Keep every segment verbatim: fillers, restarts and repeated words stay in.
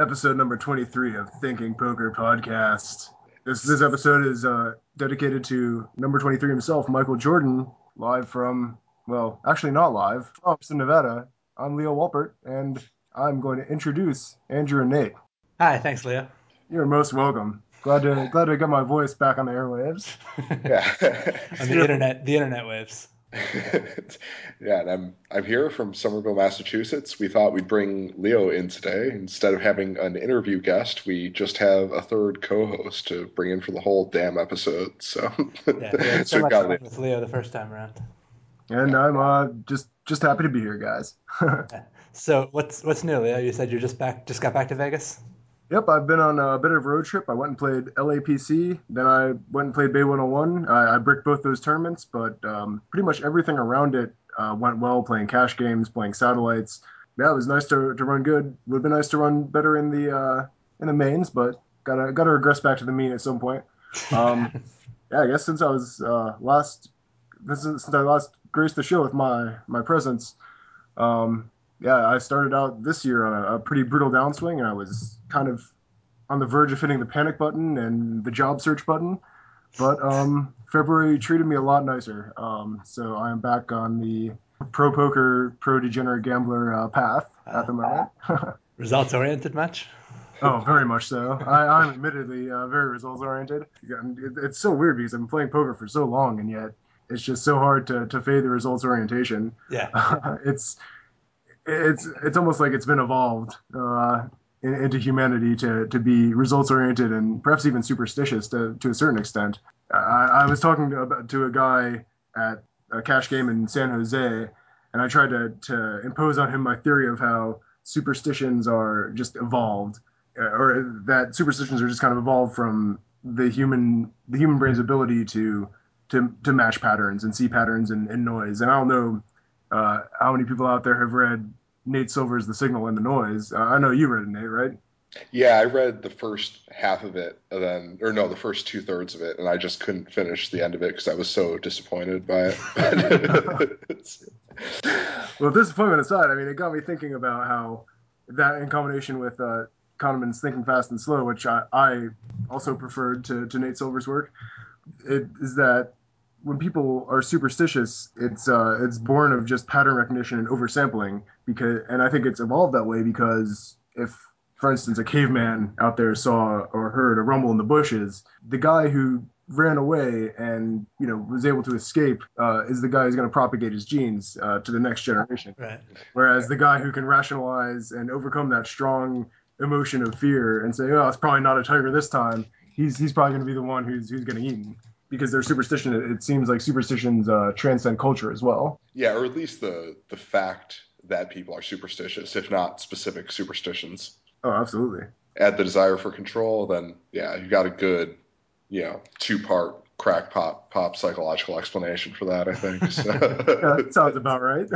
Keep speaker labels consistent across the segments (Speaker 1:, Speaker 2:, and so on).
Speaker 1: episode number twenty-three of Thinking Poker Podcast. This this episode is uh, dedicated to number twenty-three himself, Michael Jordan, live from, well, actually not live, from Austin, Nevada. I'm Leo Walpert, and I'm going to introduce Andrew and Nate.
Speaker 2: Hi, thanks, Leo.
Speaker 1: You're most welcome. Glad to glad to get my voice back on the airwaves.
Speaker 3: Yeah.
Speaker 2: On the internet, the internet waves.
Speaker 3: Yeah, and I'm I'm here from Somerville, Massachusetts. We thought we'd bring Leo in today. Instead of having an interview guest, we just have a third co-host to bring in for the whole damn episode. So,
Speaker 2: Yeah, we had so
Speaker 3: so we
Speaker 2: much
Speaker 3: got
Speaker 2: fun
Speaker 3: Leo.
Speaker 2: with Leo the first time around.
Speaker 1: And I'm uh, just just happy to be here, guys.
Speaker 2: Yeah. So what's what's new, Leo? You said you just back just got back to Vegas?
Speaker 1: Yep, I've been on a bit of a road trip. I went and played L A P C, then I went and played Bay one oh one. I, I bricked both those tournaments, but um, pretty much everything around it uh, went well, playing cash games, playing satellites. Yeah, it was nice to, to run good. Would have been nice to run better in the uh, in the mains, but gotta gotta regress back to the mean at some point. Um, yeah, I guess since I was uh, last this is, since I last graced the show with my my presence, um, yeah, I started out this year on a, a pretty brutal downswing, and I was kind of on the verge of hitting the panic button and the job search button. But um, February treated me a lot nicer. Um, so I am back on the pro poker, pro degenerate gambler uh, path at the moment.
Speaker 2: Results oriented much?
Speaker 1: Oh, very much so. I, I'm admittedly uh, very results oriented. It, it's so weird because I've been playing poker for so long, and yet it's just so hard to, to fade the results orientation.
Speaker 2: Yeah.
Speaker 1: Uh, it's it's it's almost like it's been evolved uh, in, into humanity to to be results oriented and perhaps even superstitious to to a certain extent. I, I was talking to, to a guy at a cash game in San Jose, and I tried to to impose on him my theory of how superstitions are just evolved, uh, or that superstitions are just kind of evolved from the human the human brain's ability to to to match patterns and see patterns in, in noise. And I don't know uh, how many people out there have read Nate Silver's The Signal and the Noise. Uh, I know you read it, Nate, right?
Speaker 3: Yeah, I read the first half of it, and then, or no, the first two thirds of it, and I just couldn't finish the end of it because I was so disappointed by it.
Speaker 1: Well, disappointment aside, I mean, it got me thinking about how that, in combination with uh, Kahneman's Thinking Fast and Slow, which I, I also preferred to, to Nate Silver's work, it is that when people are superstitious, it's uh, it's born of just pattern recognition and oversampling. Because, and I think it's evolved that way because if, for instance, a caveman out there saw or heard a rumble in the bushes, the guy who ran away and you know was able to escape uh, is the guy who's going to propagate his genes uh, to the next generation.
Speaker 2: Right.
Speaker 1: Whereas the guy who can rationalize and overcome that strong emotion of fear and say, "Oh, it's probably not a tiger this time," he's he's probably going to be the one who's who's getting eaten because their superstition. It, it seems like superstitions uh, transcend culture as well.
Speaker 3: Yeah, or at least the the fact that people are superstitious, if not specific superstitions.
Speaker 1: Oh, absolutely.
Speaker 3: Add the desire for control, then yeah, you got a good, you know, two part crack pop pop psychological explanation for that, I think. So,
Speaker 1: Yeah, that sounds about right.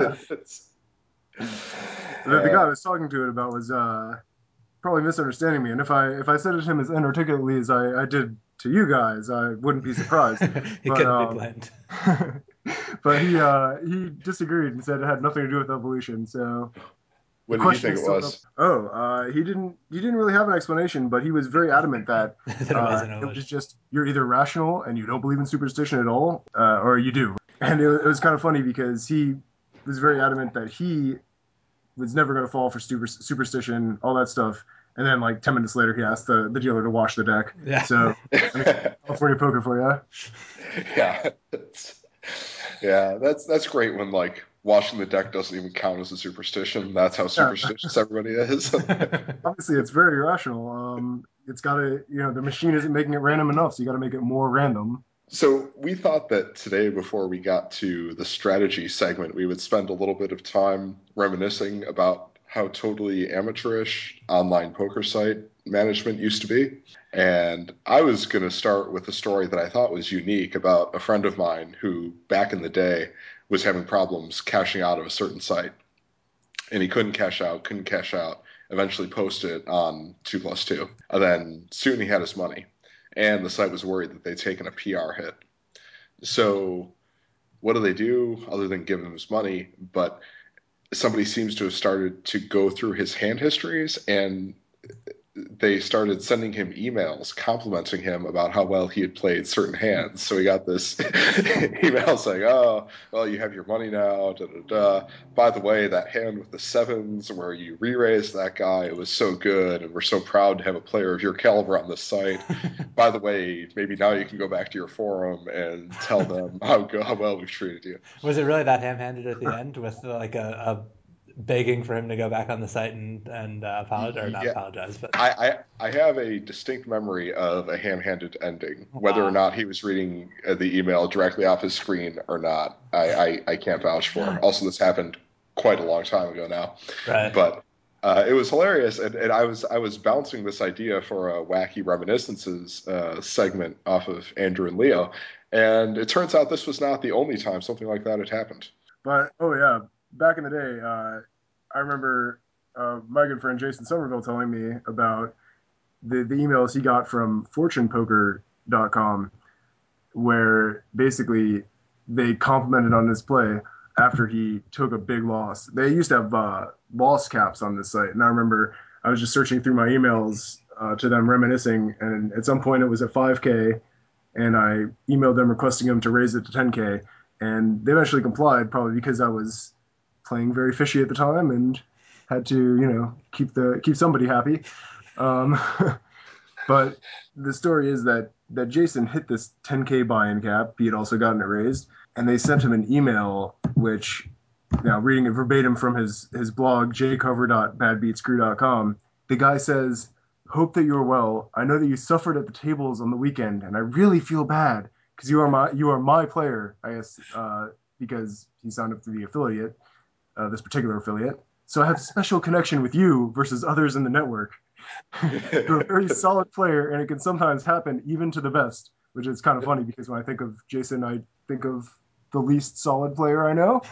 Speaker 1: the, the guy I
Speaker 3: uh,
Speaker 1: was talking to it about was uh, probably misunderstanding me, and if I if I said it to him as inarticulately as I, I did to you guys, I wouldn't be surprised.
Speaker 2: It
Speaker 1: But
Speaker 2: couldn't be
Speaker 1: um,
Speaker 2: blamed.
Speaker 1: but he uh, he disagreed and said it had nothing to do with evolution. So the
Speaker 3: what did he
Speaker 1: question
Speaker 3: think
Speaker 1: is
Speaker 3: it
Speaker 1: still up.
Speaker 3: was?
Speaker 1: Oh, uh, he didn't he didn't really have an explanation, but he was very adamant that
Speaker 2: That it
Speaker 1: uh,
Speaker 2: wasn't
Speaker 1: it was
Speaker 2: evolution.
Speaker 1: just you're either rational and you don't believe in superstition at all, uh, or you do. And it, it was kind of funny because he was very adamant that he was never going to fall for super, superstition, all that stuff. And then like ten minutes later, he asked the, the dealer to wash the deck.
Speaker 2: Yeah.
Speaker 1: So I mean, California poker for you.
Speaker 3: Yeah, that's, yeah, that's that's great when like washing the deck doesn't even count as a superstition. That's how
Speaker 1: Yeah,
Speaker 3: superstitious everybody is.
Speaker 1: obviously it's very irrational. Um, it's got to, you know, the machine isn't making it random enough, so you got to make it more random.
Speaker 3: So we thought that today, before we got to the strategy segment, we would spend a little bit of time reminiscing about how totally amateurish online poker site management used to be. And I was going to start with a story that I thought was unique about a friend of mine who, back in the day, was having problems cashing out of a certain site. And he couldn't cash out, couldn't cash out, eventually posted it on two plus two. And then soon he had his money. And the site was worried that they'd taken a P R hit. So what do they do other than give him his money? But somebody seems to have started to go through his hand histories, and they started sending him emails complimenting him about how well he had played certain hands. So he got this email saying, "Oh, well, you have your money now. Da, da, da. By the way, that hand with the sevens where you re-raised that guy, it was so good, and we're so proud to have a player of your caliber on the site. By the way, maybe now you can go back to your forum and tell them how, go, how well we've treated you."
Speaker 2: Was it really that ham-handed at the end with like a, a begging for him to go back on the site and and uh, apologize or not
Speaker 3: Yeah,
Speaker 2: apologize, but
Speaker 3: I, I I have a distinct memory of a ham-handed ending. Whether or
Speaker 2: wow,
Speaker 3: not he was reading uh, the email directly off his screen or not, I, I, I can't vouch for. Also, this happened quite a long time ago now,
Speaker 2: right?
Speaker 3: but uh, it was hilarious, and, and I was I was bouncing this idea for a wacky reminiscences uh, segment off of Andrew and Leo, and it turns out this was not the only time something like that had happened.
Speaker 1: But oh yeah, back in the day, uh, I remember uh, my good friend Jason Somerville telling me about the, the emails he got from fortune poker dot com, where basically they complimented on his play after he took a big loss. They used to have uh, loss caps on this site, and I remember I was just searching through my emails uh, to them reminiscing, and at some point it was at five K, and I emailed them requesting them to raise it to ten K, and they eventually complied, probably because I was playing very fishy at the time and had to, you know, keep the keep somebody happy. Um, but the story is that that Jason hit this ten K buy-in cap. He had also gotten it raised, and they sent him an email, which, now reading it verbatim from his his blog, j cover dot bad beat screw dot com, the guy says, "Hope that you are well. I know that you suffered at the tables on the weekend, and I really feel bad because you are my you are my player. I guess uh, because he signed up to the affiliate, uh, this particular affiliate. So I have a special connection with you versus others in the network. You're a very solid player, and it can sometimes happen even to the best, which is kind of funny because when I think of Jason, I think of the least solid player I know.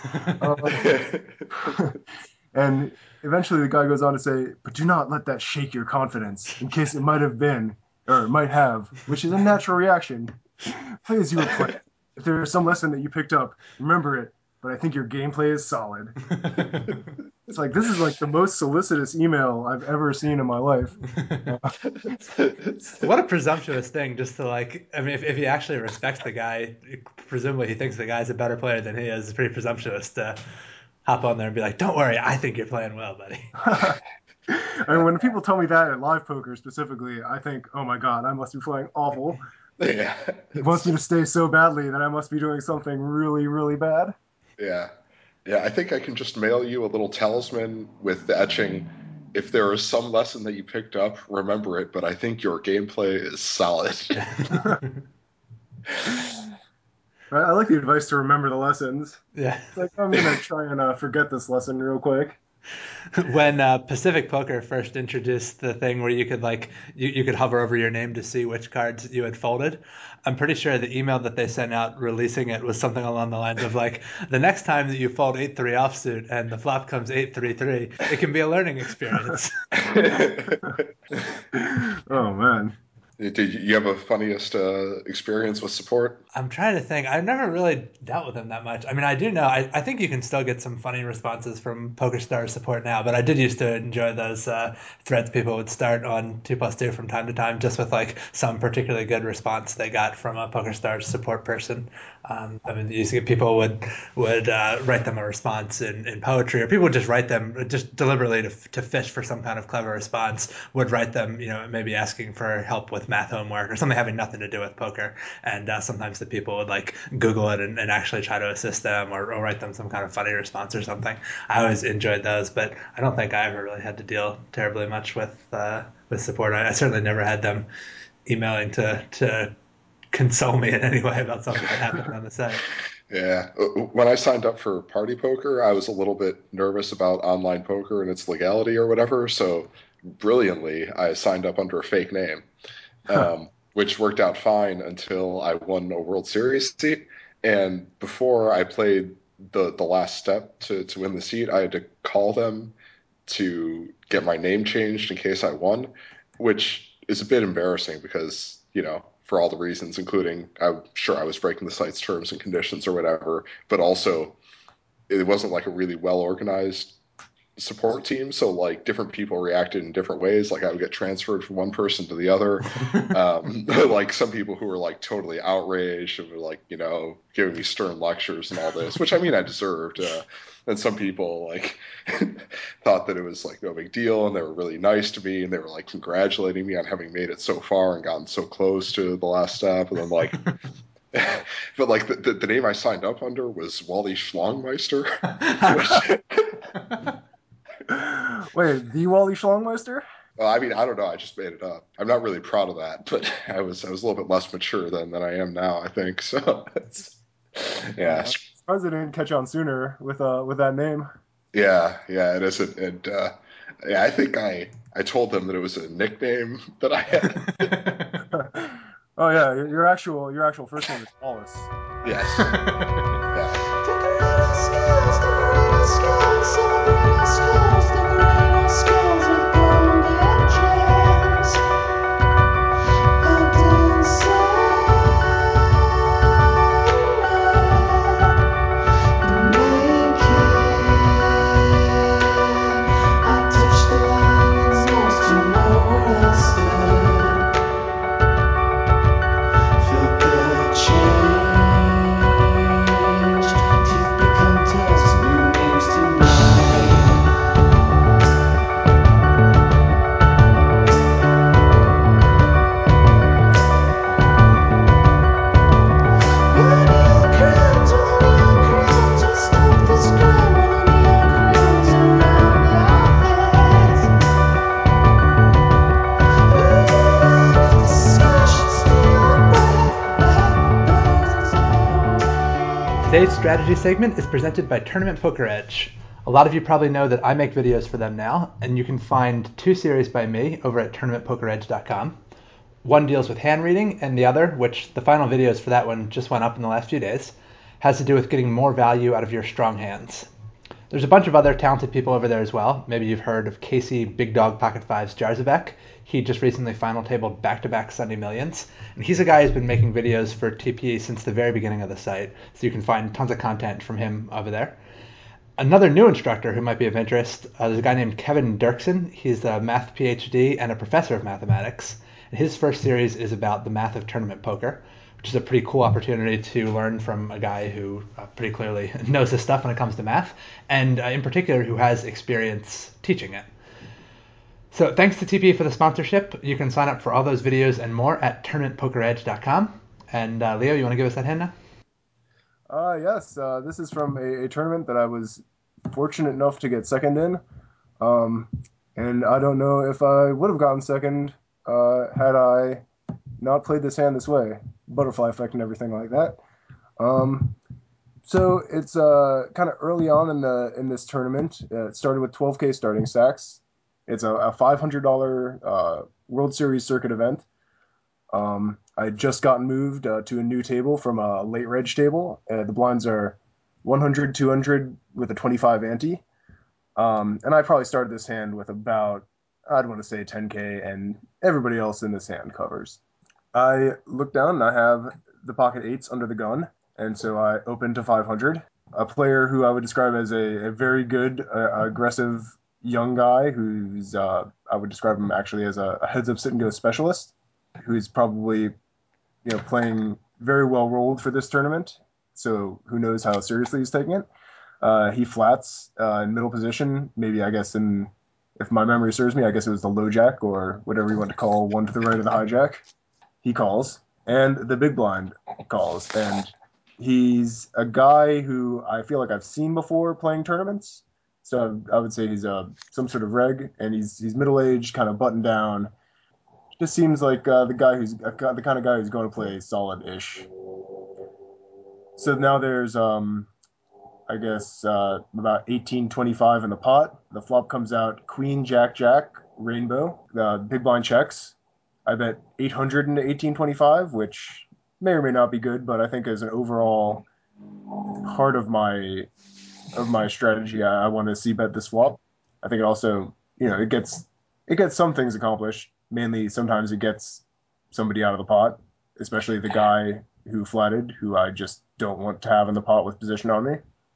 Speaker 1: Uh, and eventually the guy goes on to say, but do not let that shake your confidence in case it might have been, or it might have, which is a natural reaction. Play as you were playing. If there is some lesson that you picked up, remember it, but I think your gameplay is solid. It's like, this is like the most solicitous email I've ever seen in my life. Uh,
Speaker 2: What a presumptuous thing just to like, I mean, if, if he actually respects the guy, presumably he thinks the guy's a better player than he is. It's pretty presumptuous to hop on there and be like, don't worry, I think you're playing well, buddy.
Speaker 1: I mean, when people tell me that at live poker specifically, I think, oh my God, I must be playing awful.
Speaker 3: Yeah,
Speaker 1: He wants me
Speaker 3: it's
Speaker 1: to stay so badly that I must be doing something really, really bad.
Speaker 3: yeah. Yeah, I think I can just mail you a little talisman with the etching. If there is some lesson that you picked up, remember it, but I think your gameplay is solid.
Speaker 1: I like the advice to remember the lessons.
Speaker 2: Yeah.
Speaker 1: It's like, I'm going to try and uh, forget this lesson real quick.
Speaker 2: When uh, Pacific Poker first introduced the thing where you could like you, you could hover over your name to see which cards you had folded, I'm pretty sure the email that they sent out releasing it was something along the lines of like, the next time that you fold eight three offsuit and the flop comes eight three three, it can be a learning experience.
Speaker 1: Oh, man.
Speaker 3: Did you have a funniest uh, experience with support?
Speaker 2: I'm trying to think. I've never really dealt with them that much. I mean, I do know. I, I think you can still get some funny responses from PokerStars support now, but I did used to enjoy those uh, threads people would start on two plus two from time to time, just with like some particularly good response they got from a PokerStars support person. Um, I mean, you see people would would uh, write them a response in, in poetry, or people would just write them just deliberately to, to fish for some kind of clever response. Would write them, you know, maybe asking for help with math homework or something having nothing to do with poker, and uh, sometimes the people would like Google it and, and actually try to assist them or, or write them some kind of funny response or something. I always enjoyed those, but I don't think I ever really had to deal terribly much with uh, with support. I, I certainly never had them emailing to to console me in any way about something that happened on the site.
Speaker 3: Yeah. When I signed up for Party Poker, I was a little bit nervous about online poker and its legality or whatever. So brilliantly, I signed up under a fake name,
Speaker 1: Huh.
Speaker 3: um, which worked out fine until I won a World Series seat. And before I played the the last step to to win the seat, I had to call them to get my name changed in case I won, which is a bit embarrassing because, you know, for all the reasons, including I'm sure I was breaking the site's terms and conditions or whatever, but also it wasn't like a really well organized support team, so like different people reacted in different ways. Like I would get transferred from one person to the other. Um, like some people who were like totally outraged and were like, you know, giving me stern lectures and all this, which I mean I deserved. Uh, and some people like thought that it was like no big deal, and they were really nice to me, and they were like congratulating me on having made it so far and gotten so close to the last step. And then like but like the, the, the name I signed up under was Wally Schlongmeister, which
Speaker 1: Wait, the Wally Schlongmeister?
Speaker 3: well, I mean I don't know, I just made it up. I'm not really proud of that, but I was I was a little bit less mature then than I am now, I think. So it's, yeah,
Speaker 1: Uh, surprised I didn't catch on sooner with uh with that name.
Speaker 3: yeah, yeah, it is. And and, uh, yeah, I think I I told them that it was a nickname that I had.
Speaker 1: Oh yeah, your, your actual your actual first name is Wallace.
Speaker 3: Yes, yeah.
Speaker 4: Decorating skills, decorating skills, celebrating skills, decorating skills with gold and gems. I didn't say naked. I touched the lion's nose to know where I stood. Felt the change. Teeth become dust, new names to name. With a neon crowns, with a neon crowns, we stop this crime with a neon crowns around our heads. Discussion, stay on breath.
Speaker 2: Today's strategy segment is presented by Tournament Poker Edge. A lot of you probably know that I make videos for them now, and you can find two series by me over at tournament poker edge dot com. One deals with hand reading, and the other, which the final videos for that one just went up in the last few days, has to do with getting more value out of your strong hands. There's a bunch of other talented people over there as well. Maybe you've heard of Casey Big Dog Pocket Fives Jarzabek. He just recently final tabled back-to-back Sunday Millions. And he's a guy who's been making videos for T P E since the very beginning of the site. So you can find tons of content from him over there. Another new instructor who might be of interest uh, is a guy named Kevin Dirksen. He's a math PhD and a professor of mathematics. And his first series is about the math of tournament poker, which is a pretty cool opportunity to learn from a guy who uh, pretty clearly knows his stuff when it comes to math, and uh, in particular who has experience teaching it. So thanks to T P E for the sponsorship. You can sign up for all those videos and more at tournament poker edge dot com. And uh, Leo, you want to give us that hand now?
Speaker 1: Uh, yes, uh, this is from a, a tournament that I was fortunate enough to get second in. Um, and I don't know if I would have gotten second uh, had I not played this hand this way. Butterfly effect and everything like that. Um, so it's uh, kind of early on in the in this tournament. Uh, it started with twelve K starting stacks. It's a, a five hundred dollars uh, World Series circuit event. Um, I had just gotten moved uh, to a new table from a late reg table. Uh, the blinds are one hundred, two hundred with a twenty-five ante. Um, and I probably started this hand with about, I'd want to say ten K, and everybody else in this hand covers. I look down and I have the pocket eights under the gun, and so I open to five hundred. A player who I would describe as a, a very good, uh, aggressive young guy who's, uh, I would describe him actually as a, a heads up sit and go specialist, who's probably, you know, playing very well rolled for this tournament. So who knows how seriously he's taking it. Uh, he flats uh, in middle position. Maybe I guess in, if my memory serves me, I guess it was the low jack or whatever you want to call one to the right of the hijack. He calls, and the big blind calls, and he's a guy who I feel like I've seen before playing tournaments. So I would say he's a some sort of reg, and he's he's middle aged, kind of buttoned down. Just seems like uh, the guy who's uh, the kind of guy who's going to play solid ish. So now there's um I guess uh, about eighteen twenty-five in the pot. The flop comes out Queen Jack Jack Rainbow. The big blind checks. I bet eight hundred into eighteen twenty-five, which may or may not be good, but I think as an overall part of my of my strategy, I, I want to see bet this flop. I think it also, you know, it gets it gets some things accomplished. Mainly, sometimes it gets somebody out of the pot, especially the guy who flatted, who I just don't want to have in the pot with position on me.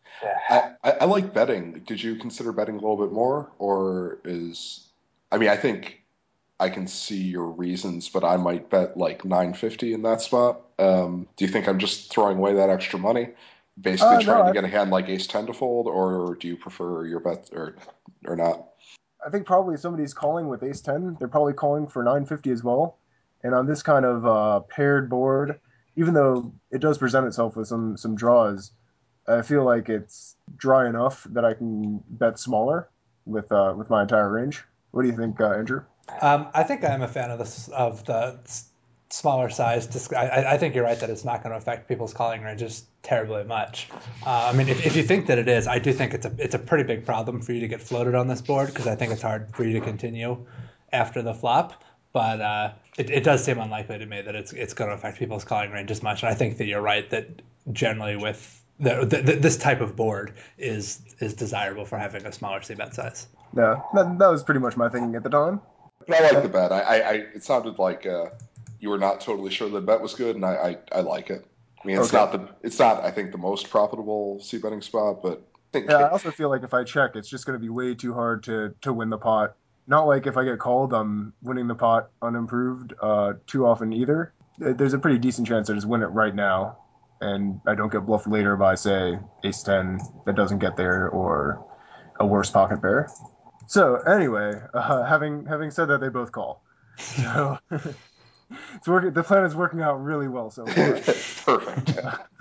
Speaker 3: I, I, I like betting. Did you consider betting a little bit more, or is? I mean, I think I can see your reasons, but I might bet like nine fifty in that spot. Um, do you think I'm just throwing away that extra money, basically
Speaker 1: Uh, no,
Speaker 3: trying to
Speaker 1: I,
Speaker 3: get a hand like ace ten to fold, or do you prefer your bet or or not?
Speaker 1: I think probably if somebody's calling with ace ten, they're probably calling for nine fifty as well. And on this kind of uh, paired board, even though it does present itself with some some draws, I feel like it's dry enough that I can bet smaller with uh, with my entire range. What do you think, uh, Andrew?
Speaker 2: Um, I think I'm a fan of this of the s- smaller size. Dis- I, I I think you're right that it's not going to affect people's calling ranges terribly much. Uh, I mean, if, if you think that it is, I do think it's a it's a pretty big problem for you to get floated on this board because I think it's hard for you to continue after the flop. But uh, it, it does seem unlikely to me that it's it's going to affect people's calling range as much. And I think that you're right that generally with the, the, this type of board is is desirable for having a smaller c bet size.
Speaker 1: Yeah, that, that was pretty much my thinking at the time.
Speaker 3: But I like
Speaker 1: Uh,
Speaker 3: the bet. I, I, I it sounded like uh, you were not totally sure the bet was good, and I, I, I like it. I mean, it's
Speaker 1: okay.
Speaker 3: not the it's not I think the most profitable c betting spot, but I
Speaker 1: Yeah, I
Speaker 3: think
Speaker 1: also feel like if I check, it's just going to be way too hard to to win the pot. Not like if I get called, I'm winning the pot unimproved uh, too often either. There's a pretty decent chance I just win it right now, and I don't get bluffed later by say ace ten that doesn't get there or a worse pocket pair. So anyway, uh, having having said that, they both call. So it's working. The plan is working out really well so far.
Speaker 3: perfect.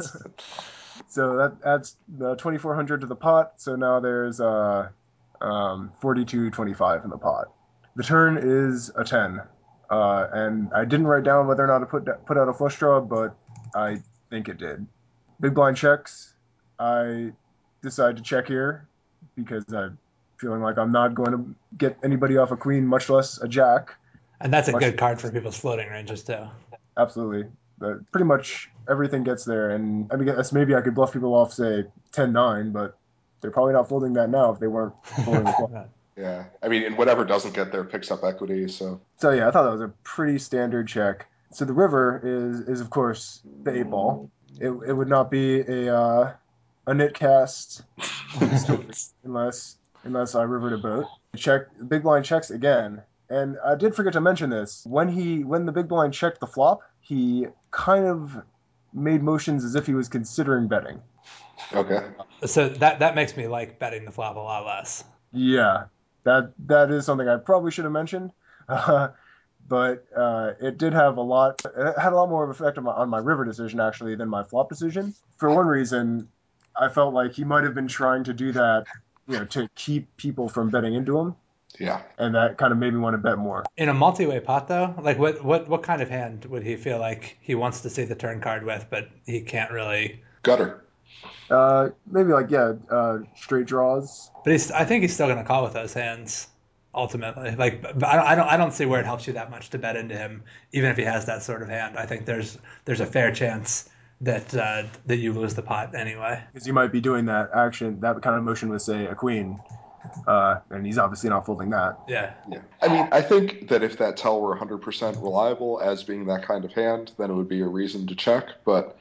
Speaker 1: So that adds the twenty-four hundred to the pot. So now there's uh, um, forty-two twenty-five in the pot. The turn is a ten. Uh, and I didn't write down whether or not to put put out a flush draw, but I think it did. Big blind checks. I decide to check here because I'm feeling like I'm not going to get anybody off a queen, much less a jack.
Speaker 2: And that's a
Speaker 1: Much
Speaker 2: good card for people's floating ranges too.
Speaker 1: Absolutely. But pretty much everything gets there. And I mean, guess maybe I could bluff people off, say, ten nine, but they're probably not folding that now if they weren't folding the flop.
Speaker 3: Yeah, I mean, and whatever doesn't get there picks up equity. So
Speaker 1: So yeah, I thought that was a pretty standard check. So the river is, is of course, the eight ball. It, it would not be a uh, a knit cast story unless unless I rivered a boat. Check big blind checks again, and I did forget to mention this. When he when the big blind checked the flop, he kind of made motions as if he was considering betting.
Speaker 3: okay,
Speaker 2: So that that makes me like betting the flop a lot less.
Speaker 1: Yeah, that that is something I probably should have mentioned. Uh, but uh, it did have a lot. It had a lot more of effect on my, on my river decision actually than my flop decision. For one reason, I felt like he might have been trying to do that, you know, to keep people from betting into him,
Speaker 3: yeah,
Speaker 1: and that kind of made me want to bet more.
Speaker 2: In a multi-way pot though, like what what what kind of hand would he feel like he wants to see the turn card with, but he can't really?
Speaker 3: gutter.
Speaker 1: Uh, maybe like yeah, uh, straight draws.
Speaker 2: But he's I think he's still going to call with those hands ultimately. Like, but I don't I don't I don't see where it helps you that much to bet into him, even if he has that sort of hand. I think there's there's a fair chance that uh, that you lose the pot anyway.
Speaker 1: Because he might be doing that action, that kind of motion with say a queen, uh, and he's obviously not folding that.
Speaker 2: Yeah.
Speaker 3: Yeah, I mean, I think that if that tell were one hundred percent reliable as being that kind of hand, then it would be a reason to check. But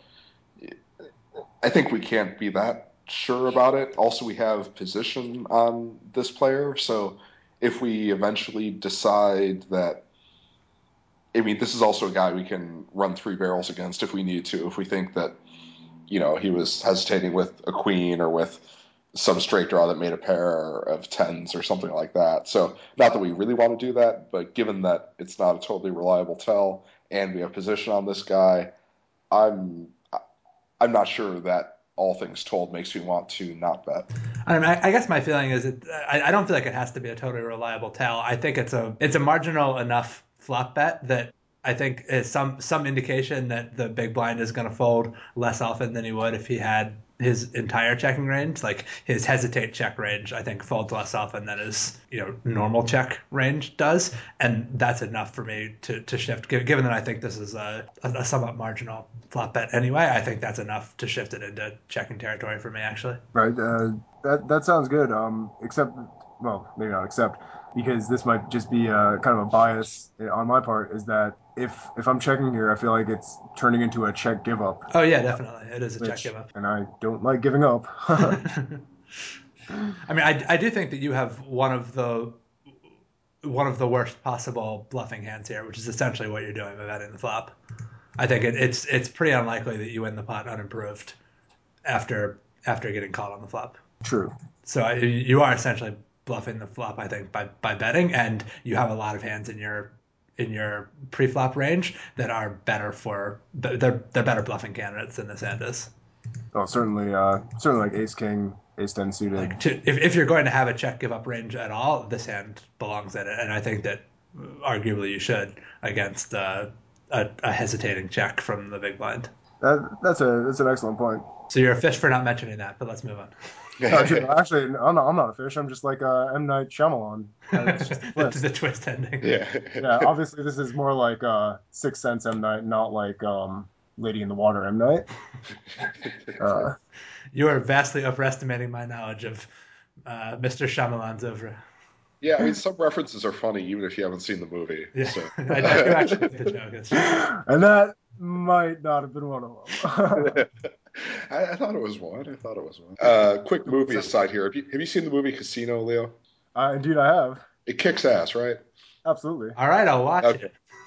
Speaker 3: I think we can't be that sure about it. Also, we have position on this player, so if we eventually decide that, I mean, this is also a guy we can run three barrels against if we need to. If we think that, you know, he was hesitating with a queen or with some straight draw that made a pair of tens or something like that. So, not that we really want to do that, but given that it's not a totally reliable tell and we have position on this guy, I'm I'm not sure that all things told makes me want to not bet.
Speaker 2: I mean, I, I guess my feeling is it. I, I don't feel like it has to be a totally reliable tell. I think it's a it's a marginal enough flop bet that I think is some some indication that the big blind is going to fold less often than he would if he had his entire checking range. Like his hesitate check range, I think folds less often than his you know normal check range does, and that's enough for me to to shift. Given that I think this is a, a somewhat marginal flop bet anyway, I think that's enough to shift it into checking territory for me actually.
Speaker 1: Right. Uh, that that sounds good. Um, except, well, maybe not except. because this might just be uh, kind of a bias on my part, is that if if I'm checking here, I feel like it's turning into a check give up,
Speaker 2: Oh yeah, definitely, it is a check
Speaker 1: which
Speaker 2: give up.
Speaker 1: and I don't like giving up.
Speaker 2: I mean, I, I do think that you have one of the one of the worst possible bluffing hands here, which is essentially what you're doing by betting the flop. I think it, it's it's pretty unlikely that you win the pot unimproved after after getting called on the flop.
Speaker 1: True.
Speaker 2: So I, you are essentially bluffing the flop, I think, by by betting, and you have a lot of hands in your in your pre-flop range that are better for they're they're better bluffing candidates than this hand is.
Speaker 1: Oh, certainly, uh, certainly like ace king, ace ten suited.
Speaker 2: Like to, if if you're going to have a check give up range at all, this hand belongs in it, and I think that arguably you should against uh, a, a hesitating check from the big blind.
Speaker 1: That that's a that's an excellent point.
Speaker 2: So you're a fish for not mentioning that, but let's move on.
Speaker 1: No, true. Actually, I'm not, I'm not a fish. I'm just like uh, M. Night Shyamalan. Uh, It's just a
Speaker 2: the,
Speaker 1: twist.
Speaker 2: the twist ending.
Speaker 3: Yeah.
Speaker 1: Yeah, obviously this is more like uh, Sixth Sense M. Night, not like um, Lady in the Water M. Night. Uh,
Speaker 2: You are vastly overestimating my knowledge of uh, mister Shyamalan's oeuvre.
Speaker 3: Yeah, I mean, some references are funny even if you haven't seen the movie.
Speaker 2: Yeah,
Speaker 3: So.
Speaker 2: I, I do actually get the joke. It's just,
Speaker 1: and that might not have been one of them.
Speaker 3: I, I thought it was one. I thought it was one. Uh, quick movie aside here. Have you, have you seen the movie Casino, Leo?
Speaker 1: uh, indeed, I have.
Speaker 3: It kicks ass, right?
Speaker 1: Absolutely.
Speaker 2: all right, I'll watch
Speaker 3: Okay.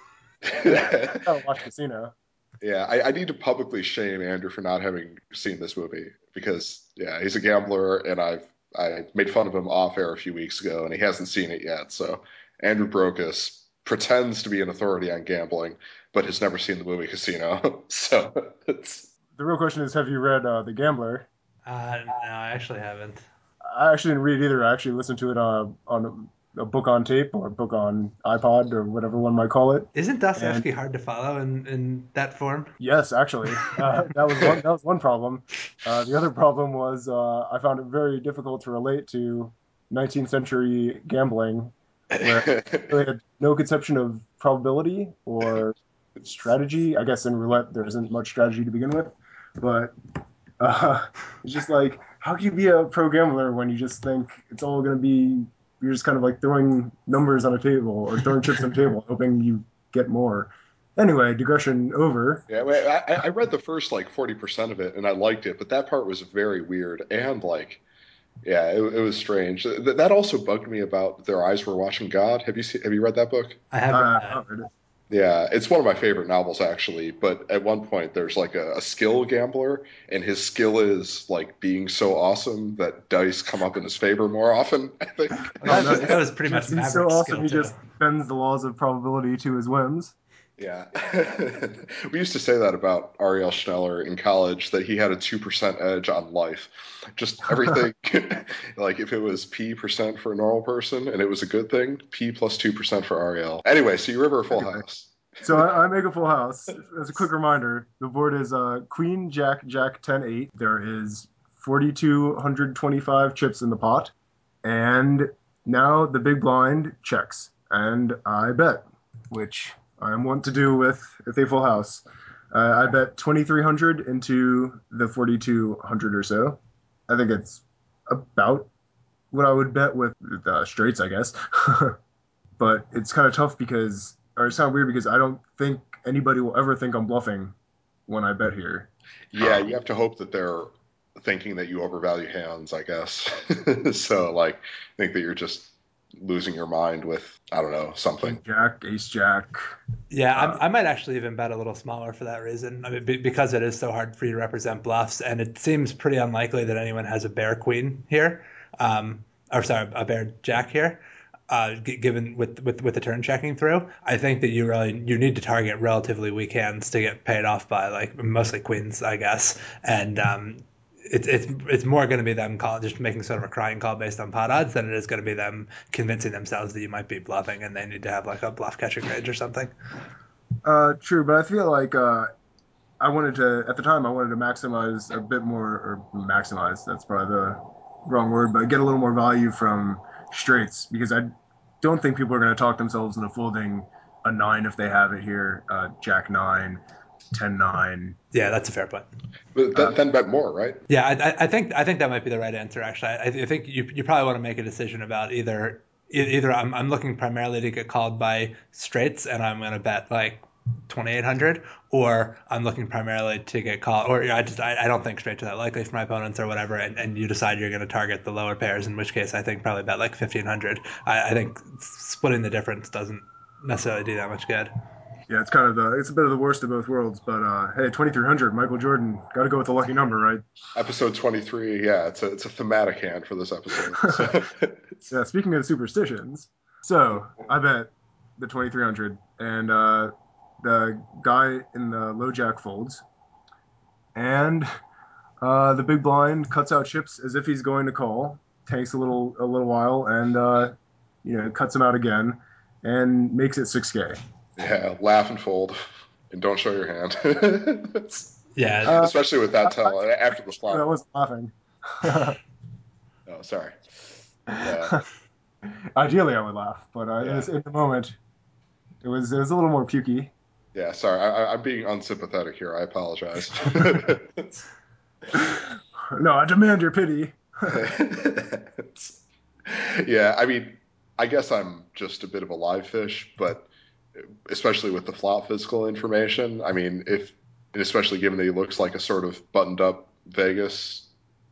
Speaker 2: it.
Speaker 1: Gotta watch Casino.
Speaker 3: Yeah, I, I need to publicly shame Andrew for not having seen this movie because, yeah, he's a gambler, and I've I made fun of him off air a few weeks ago, and he hasn't seen it yet. So Andrew Brokus pretends to be an authority on gambling, but has never seen the movie Casino. So it's
Speaker 1: The real question is, have you read uh, The Gambler?
Speaker 2: Uh, no, I actually haven't.
Speaker 1: I actually didn't read it either. I actually listened to it uh, on a, a book on tape or a book on iPod or whatever one might call it.
Speaker 2: Isn't
Speaker 1: And
Speaker 2: Dostoevsky hard to follow in, in that form?
Speaker 1: yes, actually, uh, that was one that was one problem. Uh, the other problem was uh, I found it very difficult to relate to nineteenth century gambling, where I really had no conception of probability or strategy. I guess in roulette there isn't much strategy to begin with, but uh, it's just like how can you be a pro gambler when you just think it's all going to be you're just kind of like throwing numbers on a table or throwing chips on a table, hoping you get more. Anyway, digression over.
Speaker 3: Yeah, well, I, I read the first like forty percent of it and I liked it, but that part was very weird and like, yeah, it, it was strange. Th- That also bugged me about Their Eyes Were Watching God. Have you seen, have you read that book?
Speaker 2: I have read
Speaker 1: Uh,
Speaker 2: that.
Speaker 3: Yeah, it's one of my favorite novels actually, but at one point there's like a, a skill gambler and his skill is like being so awesome that dice come up in his favor more often, I think.
Speaker 1: oh,
Speaker 2: That was,
Speaker 1: nice.
Speaker 2: that was pretty much
Speaker 1: Just, he's so
Speaker 2: Maverick's
Speaker 1: awesome.
Speaker 2: skill,
Speaker 1: He
Speaker 2: too.
Speaker 1: just bends the laws of probability to his whims.
Speaker 3: Yeah. We used to say that about Ariel Schneller in college, that he had a two percent edge on life. Just everything, like if it was P percent for a normal person and it was a good thing, P plus two percent for Ariel. Anyway, so you river a full
Speaker 1: Anyway,
Speaker 3: house.
Speaker 1: so I, I make a full house. As a quick reminder, the board is uh, Queen, Jack, Jack, ten, eight. There is four thousand two hundred twenty-five chips in the pot. And now the big blind checks. And I bet, which I'm wont to do with, with a full house. Uh, I bet twenty-three hundred into the forty-two hundred or so. I think it's about what I would bet with uh, straights, I guess. But it's kind of tough because, or it's kind of weird because I don't think anybody will ever think I'm bluffing when I bet here.
Speaker 3: Yeah, you have to hope that they're thinking that you overvalue hands, I guess. So, like, think that you're just losing your mind with, I don't know, something.
Speaker 1: King Jack, Ace Jack.
Speaker 2: Yeah,
Speaker 1: Uh,
Speaker 2: I, I might actually even bet a little smaller for that reason. I mean, be, because it is so hard for you to represent bluffs, and it seems pretty unlikely that anyone has a bear queen here, um, or sorry, a bear jack here. Uh, g- given with, with with the turn checking through, I think that you really you need to target relatively weak hands to get paid off by, like mostly queens, I guess, and um, it's it's it's more going to be them call, just making sort of a crying call based on pot odds than it is going to be them convincing themselves that you might be bluffing and they need to have like a bluff catching range or something.
Speaker 1: uh, true, but I feel like uh, I wanted to, at the time, I wanted to maximize a bit more, or maximize, that's probably the wrong word, but get a little more value from straights because I don't think people are going to talk themselves into folding a nine if they have it here, uh, Jack nine, ten nine.
Speaker 2: Yeah, that's a fair point.
Speaker 3: But
Speaker 1: Uh,
Speaker 3: then, then bet more, right?
Speaker 2: Yeah, I, I think I think that might be the right answer. Actually, I, I think you you probably want to make a decision about either e- either I'm I'm looking primarily to get called by straights, and I'm gonna bet like twenty-eight hundred, or I'm looking primarily to get called, or I just I, I don't think straights are that likely for my opponents or whatever, and, and you decide you're going to target the lower pairs, in which case I think probably bet like fifteen hundred. I, I think splitting the difference doesn't necessarily do that much good.
Speaker 1: Yeah, it's kind of the it's a bit of the worst of both worlds. But uh, hey, twenty-three hundred, Michael Jordan, got to go with the lucky number, right?
Speaker 3: Episode twenty-three, yeah, it's a it's a thematic hand for this episode. So it's,
Speaker 1: Yeah, speaking of superstitions, so I bet the twenty-three hundred, and uh, the guy in the low jack folds, and uh, the big blind cuts out chips as if he's going to call, tanks a little a little while, and uh, you know cuts him out again, and makes it six K.
Speaker 3: yeah, laugh and fold, and don't show your hand.
Speaker 2: Yeah,
Speaker 1: Uh,
Speaker 3: Especially with that tell after the
Speaker 1: I
Speaker 3: flop.
Speaker 1: was laughing.
Speaker 3: Oh, sorry. Yeah,
Speaker 1: Ideally, I would laugh, but uh,
Speaker 3: yeah,
Speaker 1: in the moment, it was it was a little more pukey.
Speaker 3: yeah. Sorry, I, I- I'm being unsympathetic here. I apologize.
Speaker 1: No, I demand your pity.
Speaker 3: Yeah, I mean, I guess I'm just a bit of a live fish, but especially with the flop physical information, I mean, if and especially given that he looks like a sort of buttoned up Vegas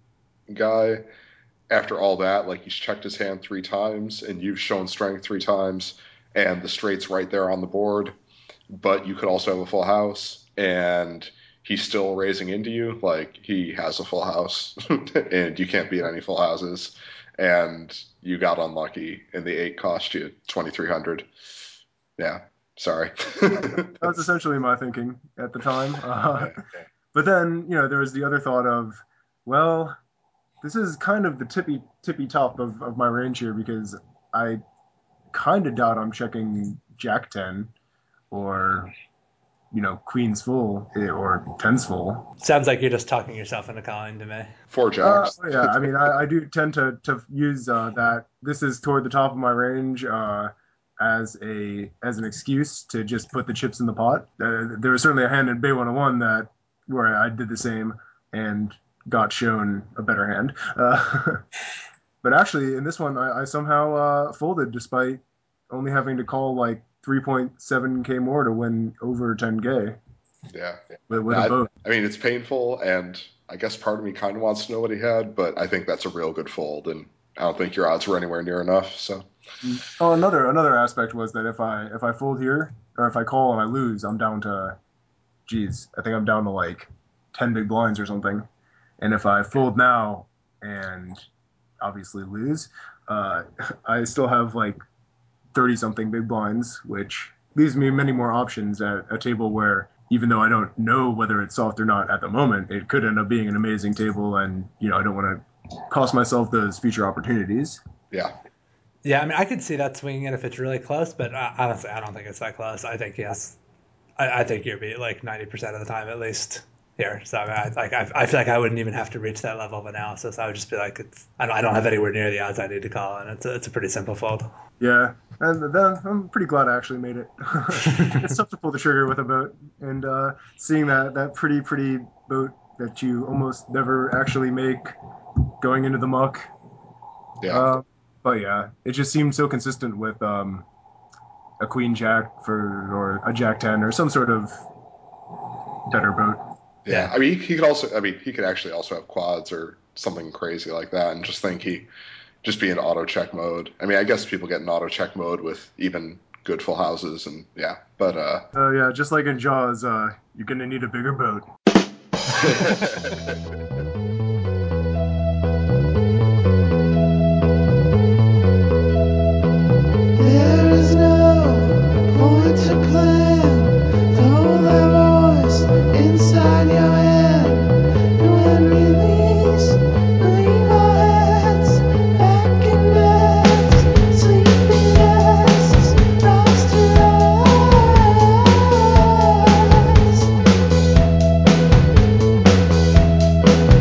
Speaker 3: guy, after all that, like he's checked his hand three times and you've shown strength three times and the straight's right there on the board, but you could also have a full house and he's still raising into you, like he has a full house and you can't beat any full houses and you got unlucky and the eight cost you twenty-three hundred. Yeah, sorry.
Speaker 1: That was essentially my thinking at the time. Uh,
Speaker 3: Yeah, yeah.
Speaker 1: but then, you know, there was the other thought of, well, this is kind of the tippy tippy top of, of my range here because I kind of doubt I'm checking Jack ten or you know Queen's full eh, or tens full.
Speaker 2: sounds like you're just talking yourself into calling to me.
Speaker 3: Four
Speaker 1: Uh,
Speaker 3: jacks.
Speaker 1: yeah, I mean, I, I do tend to to use uh, that this is toward the top of my range uh, as a as an excuse to just put the chips in the pot. Uh, there was certainly a hand in Bay one oh one that where I did the same and got shown a better hand. Uh, but actually, in this one, I, I somehow uh, folded despite only having to call like three point seven k more to win over ten k
Speaker 3: Yeah.
Speaker 1: with, with
Speaker 3: No,
Speaker 1: a
Speaker 3: I,
Speaker 1: boat.
Speaker 3: I mean, it's painful, and I guess part of me kind of wants to know what he had, but I think that's a real good fold, and I don't think your odds were anywhere near enough. So,
Speaker 1: Oh, another another aspect was that if I if I fold here or if I call and I lose, I'm down to, geez, I think I'm down to like ten big blinds or something. And if I fold now and obviously lose, uh, I still have like thirty something big blinds, which leaves me many more options at a table where even though I don't know whether it's soft or not at the moment, it could end up being an amazing table. And, you know, I don't want to cost myself those future opportunities.
Speaker 3: yeah.
Speaker 2: Yeah, I mean, I could see that swinging it if it's really close, but uh, honestly, I don't think it's that close. I think yes, I, I think you're beat like ninety percent of the time at least here. So I, mean, I like I, I feel like I wouldn't even have to reach that level of analysis. I would just be like, it's I don't, I don't have anywhere near the odds I need to call, and it's a, it's a pretty simple fold.
Speaker 1: Yeah, and then I'm pretty glad I actually made it. It's tough to pull the trigger with a boat, and uh, seeing that that pretty pretty boat that you almost never actually make going into the muck.
Speaker 3: Yeah.
Speaker 1: Uh, but yeah, it just seemed so consistent with um, a queen jack for or a jack ten or some sort of better boat.
Speaker 3: Yeah.
Speaker 2: Yeah.
Speaker 3: I mean, he, he could also, I mean, he could actually also have quads or something crazy like that and just think he, just be in auto check mode. I mean, I guess people get in auto check mode with even good full houses and yeah, but, uh,
Speaker 1: Uh, yeah, just like in Jaws, uh, you're gonna need a bigger boat.
Speaker 4: There is no point to plan. Throw that voice inside your head. And when we least leave our heads back in bed, sleeping guests rise to rise.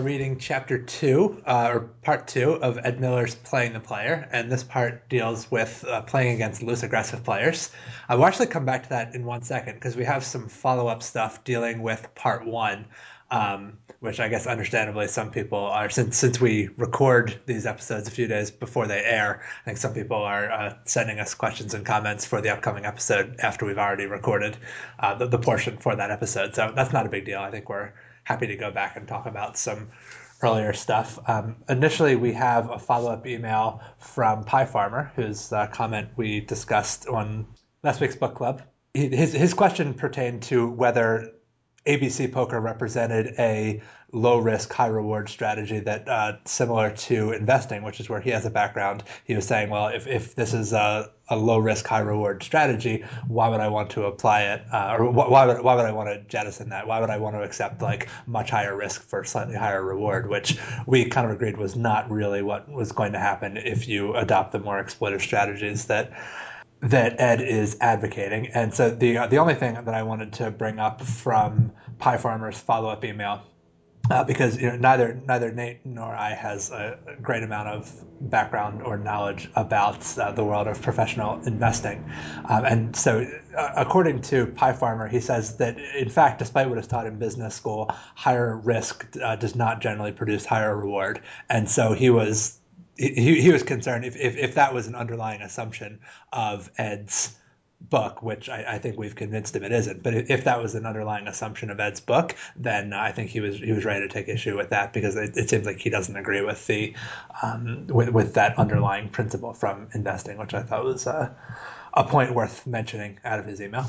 Speaker 2: reading chapter two, uh, or part two of Ed Miller's Playing the Player, and this part deals with uh, playing against loose aggressive players. I will actually come back to that in one second because we have some follow-up stuff dealing with part one, um, which I guess understandably some people are, since since we record these episodes a few days before they air, I think some people are uh, sending us questions and comments for the upcoming episode after we've already recorded uh, the, the portion for that episode. So that's not a big deal. I think we're happy to go back and talk about some earlier stuff. Um, initially, we have a follow-up email from Pie Farmer, whose uh, comment we discussed on last week's book club. His, his question pertained to whether A B C Poker represented a low-risk, high-reward strategy that uh, similar to investing, which is where he has a background. He was saying, well, if, if this is a, a low-risk, high-reward strategy, why would I want to apply it? Uh, or wh- why would why would I want to jettison that? Why would I want to accept like much higher risk for slightly higher reward? Which we kind of agreed was not really what was going to happen if you adopt the more exploitive strategies that that Ed is advocating. And so the the only thing that I wanted to bring up from Pie Farmer's follow-up email, uh, because you know, neither neither Nate nor I has a, a great amount of background or knowledge about uh, the world of professional investing, um, and so uh, according to Pie Farmer, he says that in fact, despite what is taught in business school, higher risk uh, does not generally produce higher reward, and so he was he, he was concerned if, if if that was an underlying assumption of Ed's book, which I, I think we've convinced him it isn't. But if that was an underlying assumption of Ed's book, then I think he was he was ready to take issue with that because it, it seems like he doesn't agree with the um, with, with that underlying principle from investing, which I thought was uh, a point worth mentioning out of his email.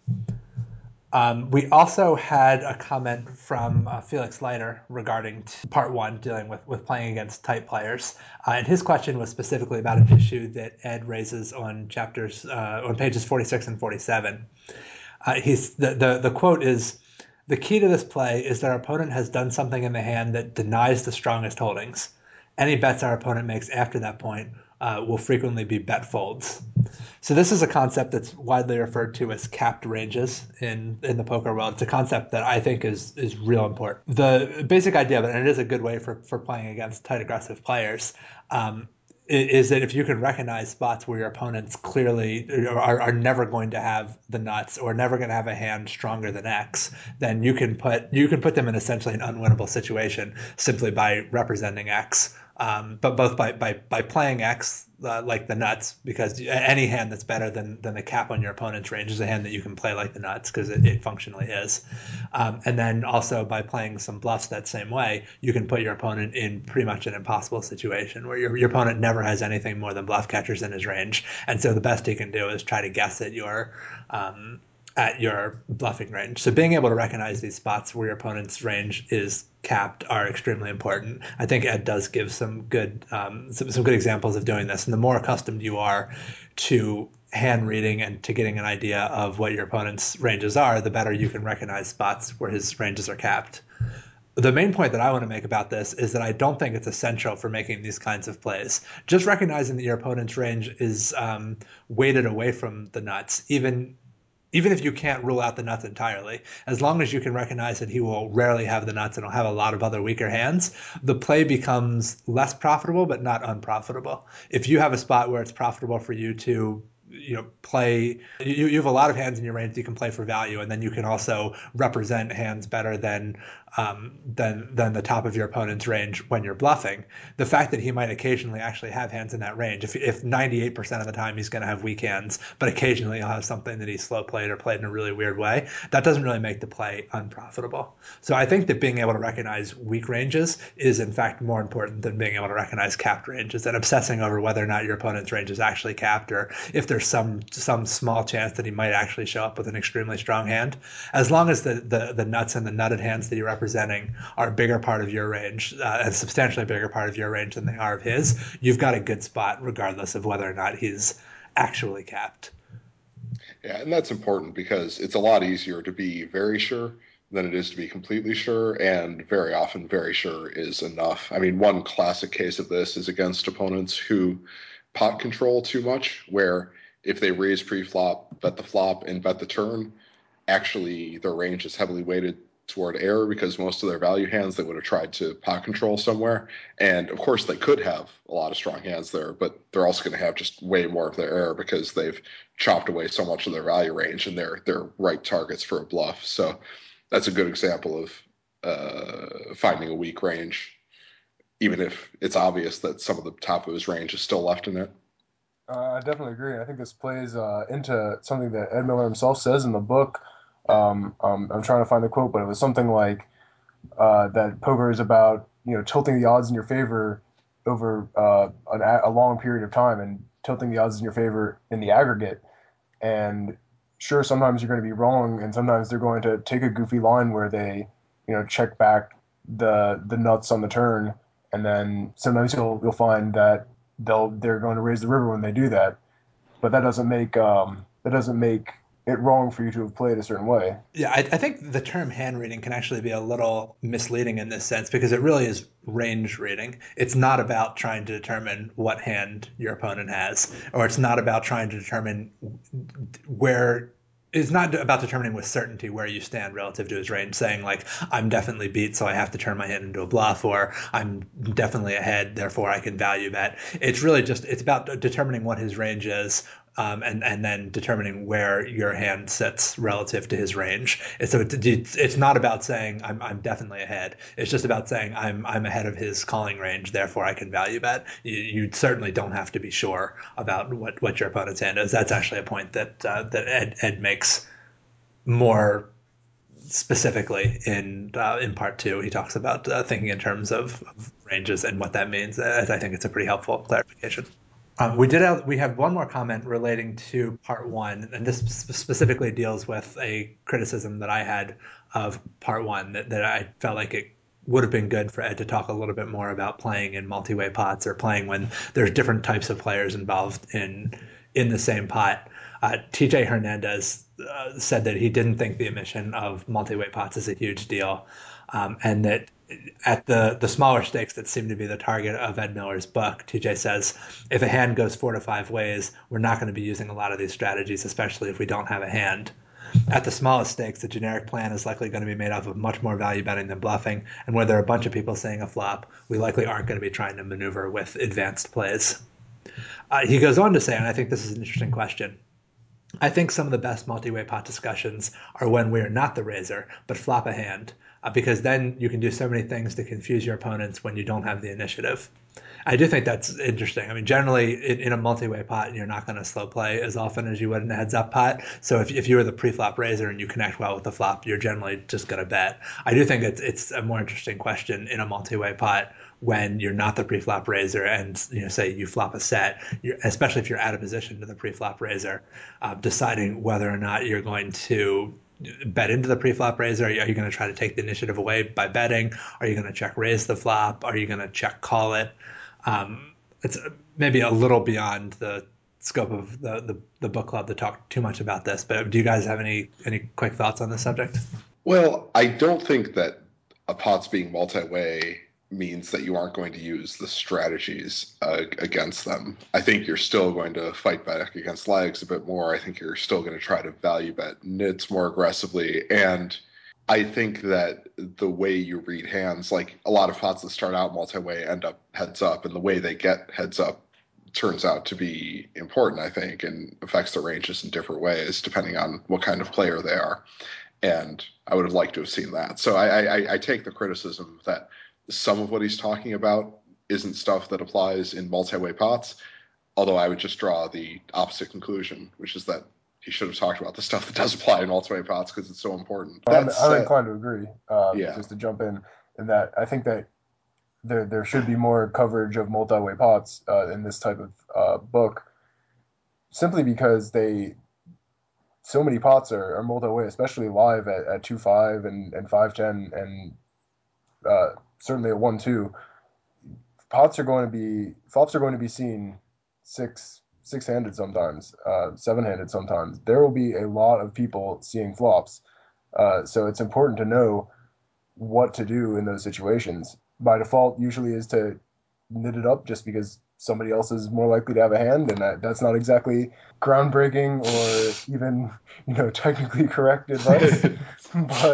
Speaker 2: Um, we also had a comment from uh, Felix Leiter regarding t- part one, dealing with, with playing against tight players. Uh, and his question was specifically about an issue that Ed raises on chapters, uh, on pages forty-six and forty-seven. Uh, he's the, the, the quote is, "The key to this play is that our opponent has done something in the hand that denies the strongest holdings. Any bets our opponent makes after that point uh, will frequently be bet folds." So this is a concept that's widely referred to as capped ranges in, in the poker world. It's a concept that I think is is real important. The basic idea of it, and it is a good way for, for playing against tight aggressive players, um, is that if you can recognize spots where your opponents clearly are, are never going to have the nuts or never going to have a hand stronger than X, then you can put you can put them in essentially an unwinnable situation simply by representing X. Um, but both by, by, by playing X, uh, like the nuts, because any hand that's better than, than the cap on your opponent's range is a hand that you can play like the nuts because it, it functionally is. Um, and then also by playing some bluffs that same way, you can put your opponent in pretty much an impossible situation where your, your opponent never has anything more than bluff catchers in his range. And so the best he can do is try to guess at your um, at your bluffing range. So being able to recognize these spots where your opponent's range is capped are extremely important. I think Ed does give some good um, some, some good examples of doing this. And the more accustomed you are to hand reading and to getting an idea of what your opponent's ranges are, the better you can recognize spots where his ranges are capped. The main point that I want to make about this is that I don't think it's essential for making these kinds of plays. Just recognizing that your opponent's range is um, weighted away from the nuts, even even if you can't rule out the nuts entirely, as long as you can recognize that he will rarely have the nuts and will have a lot of other weaker hands, the play becomes less profitable but not unprofitable. If you have a spot where it's profitable for you to you know play you, you have a lot of hands in your range that you can play for value, and then you can also represent hands better than um, than than the top of your opponent's range when you're bluffing. The fact that he might occasionally actually have hands in that range, if if ninety-eight percent of the time he's going to have weak hands, but occasionally he'll have something that he's slow played or played in a really weird way, that doesn't really make the play unprofitable. So I think that being able to recognize weak ranges is in fact more important than being able to recognize capped ranges, and obsessing over whether or not your opponent's range is actually capped or if there's some some small chance that he might actually show up with an extremely strong hand. As long as the the, the nuts and the nutted hands that you're representing are a bigger part of your range, uh, a substantially bigger part of your range than they are of his, you've got a good spot regardless of whether or not he's actually capped.
Speaker 3: Yeah, and that's important because it's a lot easier to be very sure than it is to be completely sure, and very often very sure is enough. I mean, one classic case of this is against opponents who pot control too much, where if they raise pre-flop, bet the flop, and bet the turn, actually their range is heavily weighted toward error because most of their value hands they would have tried to pot control somewhere. And of course, they could have a lot of strong hands there, but they're also going to have just way more of their error because they've chopped away so much of their value range and they're they're right targets for a bluff. So that's a good example of uh, finding a weak range, even if it's obvious that some of the top of his range is still left in it.
Speaker 1: Uh, I definitely agree. I think this plays uh, into something that Ed Miller himself says in the book. Um, um, I'm trying to find the quote, but it was something like uh, that poker is about you know tilting the odds in your favor over uh, an, a long period of time and tilting the odds in your favor in the aggregate. And sure, sometimes you're going to be wrong, and sometimes they're going to take a goofy line where they you know check back the the nuts on the turn, and then sometimes you'll you'll find that they'll they're going to raise the river when they do that. But that doesn't make um, that doesn't make it wrong for you to have played a certain way.
Speaker 2: Yeah, I, I think the term hand reading can actually be a little misleading in this sense because it really is range reading. It's not about trying to determine what hand your opponent has, or it's not about trying to determine where. It's not about determining with certainty where you stand relative to his range, saying like I'm definitely beat, so I have to turn my hand into a bluff, or I'm definitely ahead, therefore I can value bet. It's really just it's about determining what his range is, um, and and then determining where your hand sits relative to his range. And so it, it's it's not about saying I'm I'm definitely ahead. It's just about saying I'm I'm ahead of his calling range, therefore I can value bet. You, you certainly don't have to be sure about what, what your opponent's hand is. That's actually a point that uh, that Ed Ed makes more specifically in uh, in part two. He talks about uh, thinking in terms of, of ranges and what that means. I think it's a pretty helpful clarification. Um, we did have, we have one more comment relating to part one, and this sp- specifically deals with a criticism that I had of part one that, that I felt like it would have been good for Ed to talk a little bit more about playing in multi-way pots or playing when there's different types of players involved in in the same pot. Uh, T J Hernandez uh, said that he didn't think the emission of multi-way pots is a huge deal, um, and that at the, the smaller stakes that seem to be the target of Ed Miller's book, T J says, if a hand goes four to five ways, we're not going to be using a lot of these strategies, especially if we don't have a hand. At the smallest stakes, the generic plan is likely going to be made up of much more value betting than bluffing, and where there are a bunch of people saying a flop, we likely aren't going to be trying to maneuver with advanced plays. Uh, he goes on to say, and I think this is an interesting question, I think some of the best multi-way pot discussions are when we are not the raiser, but flop a hand, uh, because then you can do so many things to confuse your opponents when you don't have the initiative. I do think that's interesting. I mean, generally in, in a multi-way pot, you're not going to slow play as often as you would in a heads-up pot. So if, if you were the pre-flop raiser and you connect well with the flop, you're generally just going to bet. I do think it's it's a more interesting question in a multi-way pot when you're not the pre-flop raiser and you know say you flop a set, you're, especially if you're out of position to the pre-flop raiser, uh, deciding whether or not you're going to bet into the pre-flop raiser. Are you, you going to try to take the initiative away by betting? Are you going to check raise the flop? Are you going to check call it? Um, it's maybe a little beyond the scope of the, the, the book club to talk too much about this, but do you guys have any, any quick thoughts on this subject?
Speaker 3: Well, I don't think that a pot's being multi-way means that you aren't going to use the strategies uh, against them. I think you're still going to fight back against legs a bit more. I think you're still going to try to value bet nits more aggressively. And I think that the way you read hands, like a lot of pots that start out multi-way end up heads up, and the way they get heads up turns out to be important, I think, and affects their ranges in different ways depending on what kind of player they are. And I would have liked to have seen that. So I, I, I take the criticism that some of what he's talking about isn't stuff that applies in multi-way pots, although I would just draw the opposite conclusion, which is that he should have talked about the stuff that does apply in multi-way pots because it's so important.
Speaker 1: I'm,
Speaker 3: That's
Speaker 1: I'm
Speaker 3: uh,
Speaker 1: inclined to agree. Uh,
Speaker 3: yeah.
Speaker 1: just to jump in, in that I think that there there should be more coverage of multi-way pots uh, in this type of uh, book, simply because they so many pots are, are multi-way, especially live at, at two five and and five ten and uh, certainly at one two. Pots are going to be flops are going to be seen six six handed sometimes, uh, seven handed sometimes. There will be a lot of people seeing flops, uh, so it's important to know what to do in those situations. By default, usually is to knit it up just because somebody else is more likely to have a hand, and that, that's not exactly groundbreaking or even you know technically correct advice. But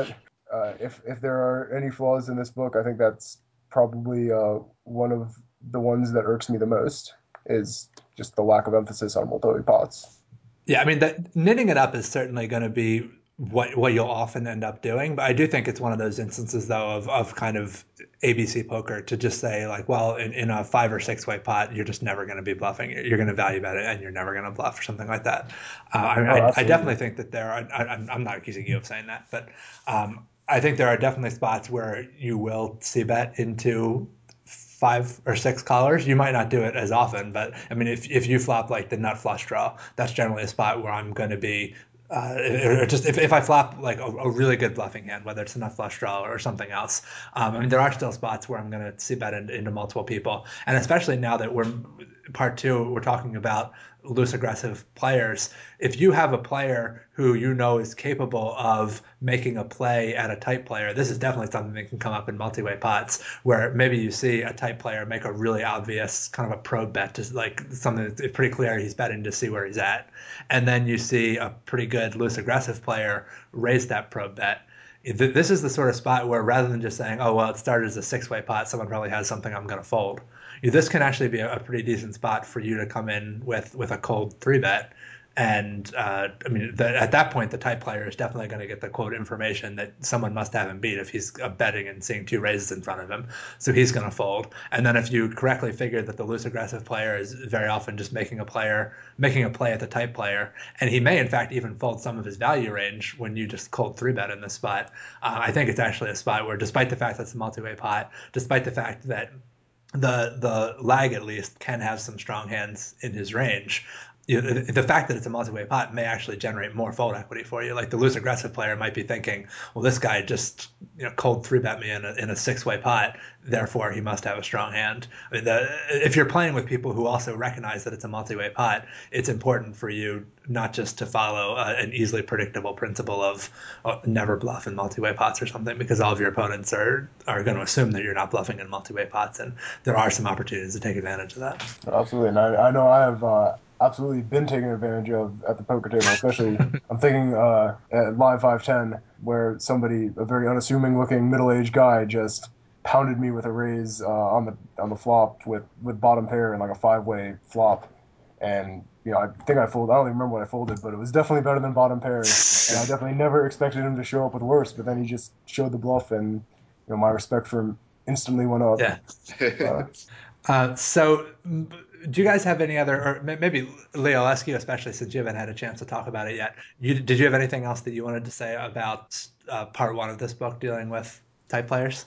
Speaker 1: uh, if if there are any flaws in this book, I think that's probably uh, one of the ones that irks me the most is just the lack of emphasis on multi pots.
Speaker 2: Yeah, I mean, that knitting it up is certainly going to be what what you'll often end up doing, but I do think it's one of those instances though of of kind of A B C poker to just say like, well, in, in a five or six way pot, you're just never going to be bluffing. You're going to value bet it, and you're never going to bluff or something like that. Uh, I,
Speaker 1: Oh,
Speaker 2: I I definitely
Speaker 1: absolutely.
Speaker 2: think that there are. I, I'm I'm not accusing you of saying that, but um, I think there are definitely spots where you will see bet into five or six callers. You might not do it as often, but I mean, if if you flop like the nut flush draw, that's generally a spot where I'm going to be. Uh, or just if, if I flop like a, a really good bluffing hand, whether it's a nut flush draw or something else, um, I mean there are still spots where I'm going to see bet into, into multiple people, and especially now that we're part two, we're talking about loose aggressive players. If you have a player who you know is capable of making a play at a tight player, this is definitely something that can come up in multi-way pots where maybe you see a tight player make a really obvious kind of a probe bet to like something that's pretty clear he's betting to see where he's at. And then you see a pretty good loose aggressive player raise that probe bet. This is the sort of spot where rather than just saying, oh, well, it started as a six-way pot, someone probably has something I'm going to fold. This can actually be a pretty decent spot for you to come in with, with a cold three bet. And uh, I mean, the, at that point, the type player is definitely going to get the quote information that someone must have him beat if he's betting and seeing two raises in front of him. So he's going to fold. And then if you correctly figure that the loose aggressive player is very often just making a player, making a play at the type player, and he may in fact even fold some of his value range when you just cold three bet in this spot. Uh, I think it's actually a spot where, despite the fact that it's a multi-way pot, despite the fact that the the lag at least can have some strong hands in his range. You know, the fact that it's a multi-way pot may actually generate more fold equity for you. Like the loose aggressive player might be thinking, well, this guy just you know cold three bet me in a, in a six-way pot, therefore he must have a strong hand. I mean, the, if you're playing with people who also recognize that it's a multi-way pot, it's important for you not just to follow uh, an easily predictable principle of uh, never bluff in multi-way pots or something, because all of your opponents are are going to assume that you're not bluffing in multi-way pots, and there are some opportunities to take advantage of that.
Speaker 1: Absolutely, and I, I know I have uh, absolutely been taken advantage of at the poker table, especially I'm thinking uh, at Live five ten, where somebody, a very unassuming looking middle aged guy, just pounded me with a raise uh, on the on the flop with with bottom pair and like a five way flop, and you know I think I folded. I don't even remember what I folded, but it was definitely better than bottom pair, and I definitely never expected him to show up with worse. But then he just showed the bluff, and you know my respect for him instantly went up.
Speaker 2: Yeah.
Speaker 1: Uh,
Speaker 2: Uh, so, do you guys have any other, or maybe Leo, I'll ask you especially since you haven't had a chance to talk about it yet. You, did you have anything else that you wanted to say about uh, part one of this book dealing with type players?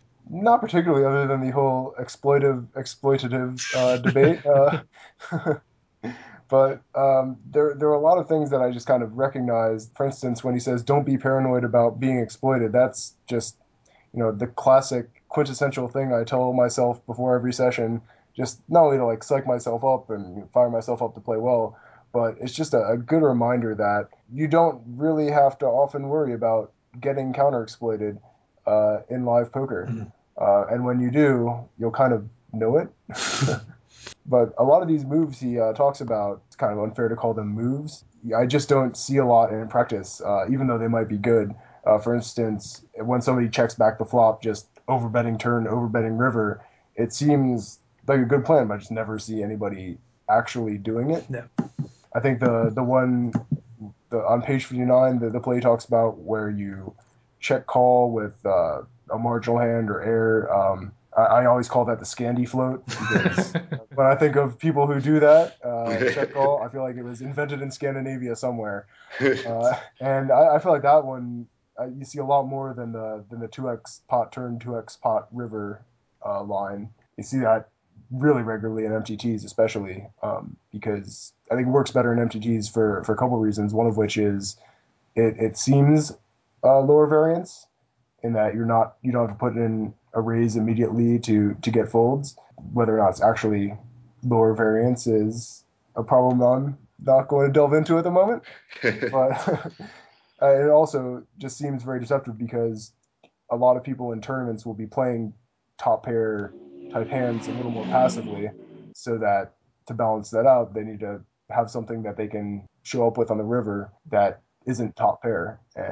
Speaker 1: Not particularly, other than the whole exploitive exploitative uh, debate. Uh, but um, there there are a lot of things that I just kind of recognized. For instance, when he says, "Don't be paranoid about being exploited," that's just you know the classic quintessential thing I tell myself before every session. Just not only to like psych myself up and fire myself up to play well, but it's just a, a good reminder that you don't really have to often worry about getting counter exploited uh, in live poker.
Speaker 2: Mhm.
Speaker 1: Uh, and when you do, you'll kind of know it. But a lot of these moves he uh, talks about, it's kind of unfair to call them moves. I just don't see a lot in practice, uh, even though they might be good. Uh, for instance, when somebody checks back the flop, just overbetting turn, overbetting river, it seems like a good plan, but I just never see anybody actually doing it.
Speaker 2: Yeah.
Speaker 1: I think the the one the on page fifty-nine, the, the play talks about where you check call with uh, a marginal hand or air. Um, I, I always call that the Scandi float because when I think of people who do that uh, check call, I feel like it was invented in Scandinavia somewhere. Uh, and I, I feel like that one uh, you see a lot more than the than the two x pot turn, two x pot river uh, line. You see that really regularly in M T Ts, especially um, because I think it works better in M T Ts for for a couple of reasons. One of which is it it seems uh, lower variance in that you're not you don't have to put in a raise immediately to to get folds. Whether or not it's actually lower variance is a problem I'm not going to delve into at the moment. But uh, it also just seems very deceptive because a lot of people in tournaments will be playing top pair type hands a little more passively, so that to balance that out, they need to have something that they can show up with on the river that isn't top pair. And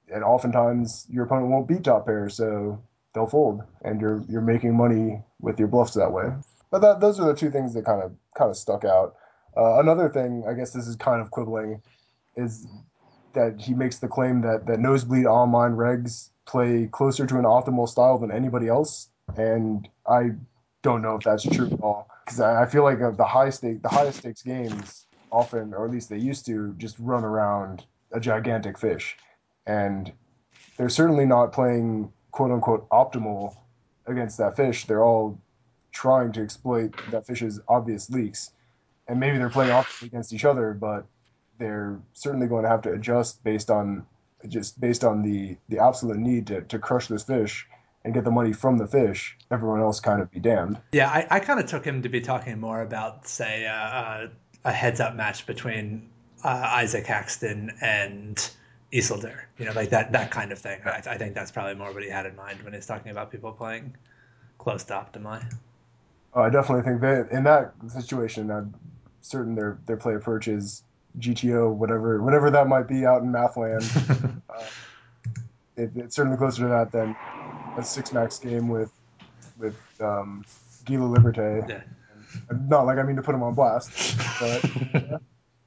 Speaker 1: and oftentimes your opponent won't beat top pair, so they'll fold, and you're you're making money with your bluffs that way. But that those are the two things that kind of kind of stuck out. Uh, another thing, I guess this is kind of quibbling, is that he makes the claim that that nosebleed online regs play closer to an optimal style than anybody else, and I don't know if that's true at all because I, I feel like uh, the high stake the highest stakes games often, or at least they used to, just run around a gigantic fish, and they're certainly not playing quote unquote optimal against that fish. They're all trying to exploit that fish's obvious leaks, and maybe they're playing optimally against each other, but they're certainly going to have to adjust based on just based on the the absolute need to, to crush this fish and get the money from the fish. Everyone else kind of be damned.
Speaker 2: Yeah, I, I kind of took him to be talking more about, say, uh, uh, a heads-up match between uh, Isaac Haxton and Isildur. You know, like that that kind of thing. I, I think that's probably more what he had in mind when he's talking about people playing close to optimally.
Speaker 1: Uh, I definitely think that in that situation, I'm certain their their play approach is G T O, whatever whatever that might be out in Mathland. Uh, it, it's certainly closer to that than a six max game with with um, Gila Liberte.
Speaker 2: Yeah.
Speaker 1: And not like I mean to put him on blast, but uh,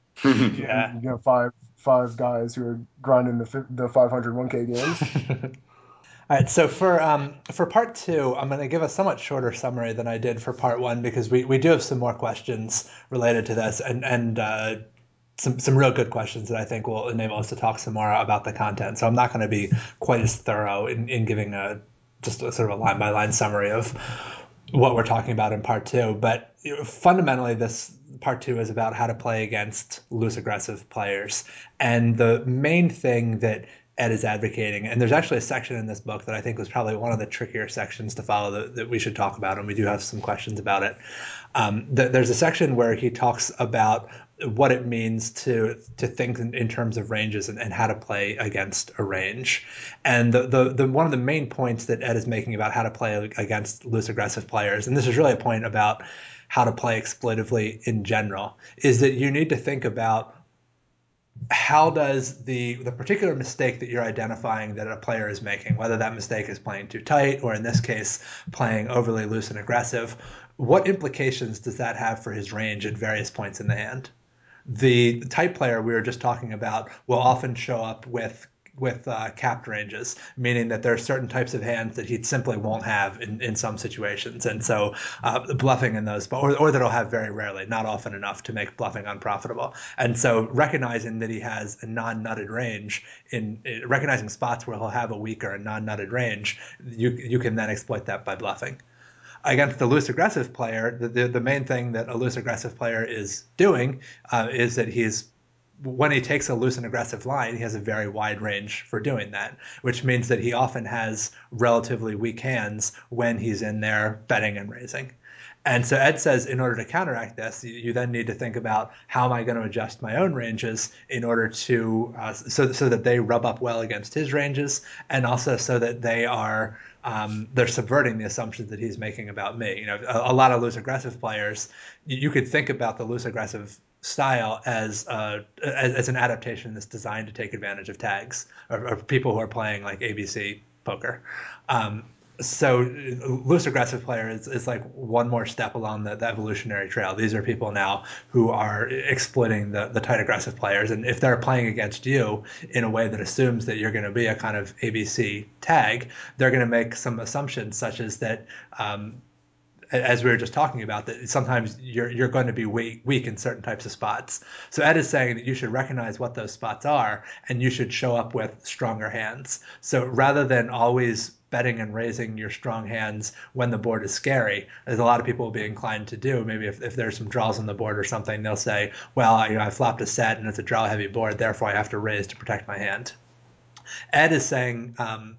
Speaker 2: Yeah.
Speaker 1: and you know five five guys who are grinding the fi- the five hundred one K games.
Speaker 2: All right, so for um, for part two, I'm going to give a somewhat shorter summary than I did for part one because we, we do have some more questions related to this and and uh, some some real good questions that I think will enable us to talk some more about the content. So I'm not going to be quite as thorough in, in giving a just a sort of a line by line summary of what we're talking about in part two. But fundamentally, this part two is about how to play against loose aggressive players. And the main thing that Ed is advocating, and there's actually a section in this book that I think was probably one of the trickier sections to follow that, that we should talk about, and we do have some questions about it. Um, th- there's a section where he talks about what it means to to think in, in terms of ranges and, and how to play against a range. And the, the the one of the main points that Ed is making about how to play against loose aggressive players, and this is really a point about how to play exploitively in general, is that you need to think about how does the the particular mistake that you're identifying that a player is making, whether that mistake is playing too tight or in this case playing overly loose and aggressive, what implications does that have for his range at various points in the hand? The type player we were just talking about will often show up with with uh, capped ranges, meaning that there are certain types of hands that he simply won't have in, in some situations. And so uh, bluffing in those, or, or that he'll have very rarely, not often enough to make bluffing unprofitable. And so recognizing that he has a non-nutted range, in, in recognizing spots where he'll have a weaker and non-nutted range, you, you can then exploit that by bluffing. Against the loose aggressive player, the, the, the main thing that a loose aggressive player is doing uh, is that he's when he takes a loose and aggressive line, he has a very wide range for doing that, which means that he often has relatively weak hands when he's in there betting and raising. And so Ed says in order to counteract this, you, you then need to think about how am I going to adjust my own ranges in order to uh, so so that they rub up well against his ranges, and also so that they are um, they're subverting the assumptions that he's making about me. You know, a, a lot of loose aggressive players, you, you could think about the loose aggressive style as, uh, as as an adaptation that's designed to take advantage of tags or, or people who are playing like A B C poker. Um, so loose aggressive player is, is like one more step along the, the evolutionary trail. These are people now who are exploiting the, the tight aggressive players. And if they're playing against you in a way that assumes that you're going to be a kind of A B C tag, they're going to make some assumptions such as that um, as we were just talking about, that sometimes you're you're going to be weak, weak in certain types of spots. So Ed is saying that you should recognize what those spots are, and you should show up with stronger hands. So rather than always betting and raising your strong hands when the board is scary, as a lot of people will be inclined to do, maybe if, if there's some draws on the board or something, they'll say, well, you know, I flopped a set and it's a draw-heavy board, therefore I have to raise to protect my hand. Ed is saying um,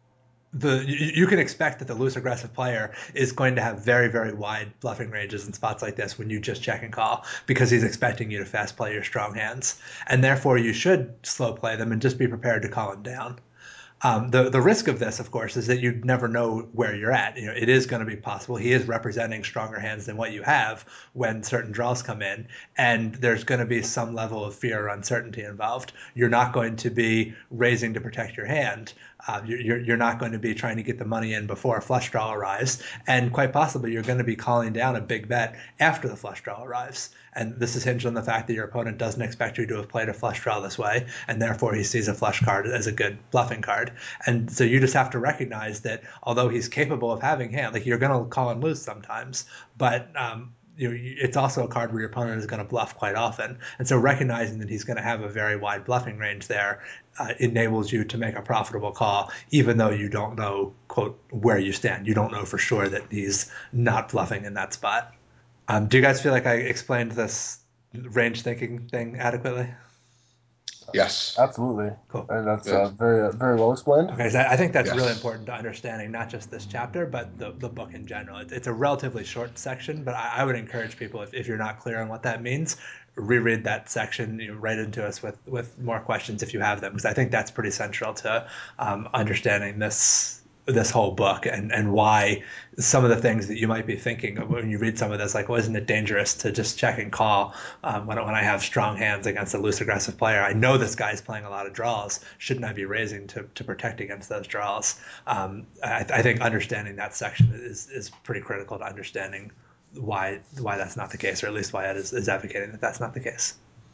Speaker 2: the you, you can expect that the loose aggressive player is going to have very, very wide bluffing ranges in spots like this when you just check and call, because he's expecting you to fast play your strong hands. And therefore you should slow play them and just be prepared to call him down. Um, the the risk of this, of course, is that you never know where you're at. You know, it is going to be possible. He is representing stronger hands than what you have when certain draws come in, and there's going to be some level of fear or uncertainty involved. You're not going to be raising to protect your hand. Uh, you're, you're not going to be trying to get the money in before a flush draw arrives, and quite possibly you're going to be calling down a big bet after the flush draw arrives. And this is hinged on the fact that your opponent doesn't expect you to have played a flush draw this way, and therefore he sees a flush card as a good bluffing card. And so you just have to recognize that although he's capable of having hand, like you're going to call and lose sometimes, but um, you know, it's also a card where your opponent is going to bluff quite often. And so recognizing that he's going to have a very wide bluffing range there uh, enables you to make a profitable call, even though you don't know, quote, where you stand. You don't know for sure that he's not bluffing in that spot. Um, do you guys feel like I explained this range thinking thing adequately?
Speaker 3: Yes.
Speaker 1: Absolutely.
Speaker 2: Cool.
Speaker 1: And that's
Speaker 3: Yeah.
Speaker 1: uh, very very well explained.
Speaker 2: Okay, so I think that's
Speaker 3: Yes.
Speaker 2: really important to understanding not just this chapter, but the, the book in general. It's, it's a relatively short section, but I, I would encourage people, if, if you're not clear on what that means, reread that section, you know, write into us with, with more questions if you have them, because I think that's pretty central to um, understanding this this whole book and, and why some of the things that you might be thinking when you read some of this, like, well, isn't it dangerous to just check and call um, when, when I have strong hands against a loose aggressive player? I know this guy's playing a lot of draws. Shouldn't I be raising to, to protect against those draws? Um, I, I think understanding that section is, is pretty critical to understanding why why that's not the case, or at least why Ed is, is advocating that that's not the case.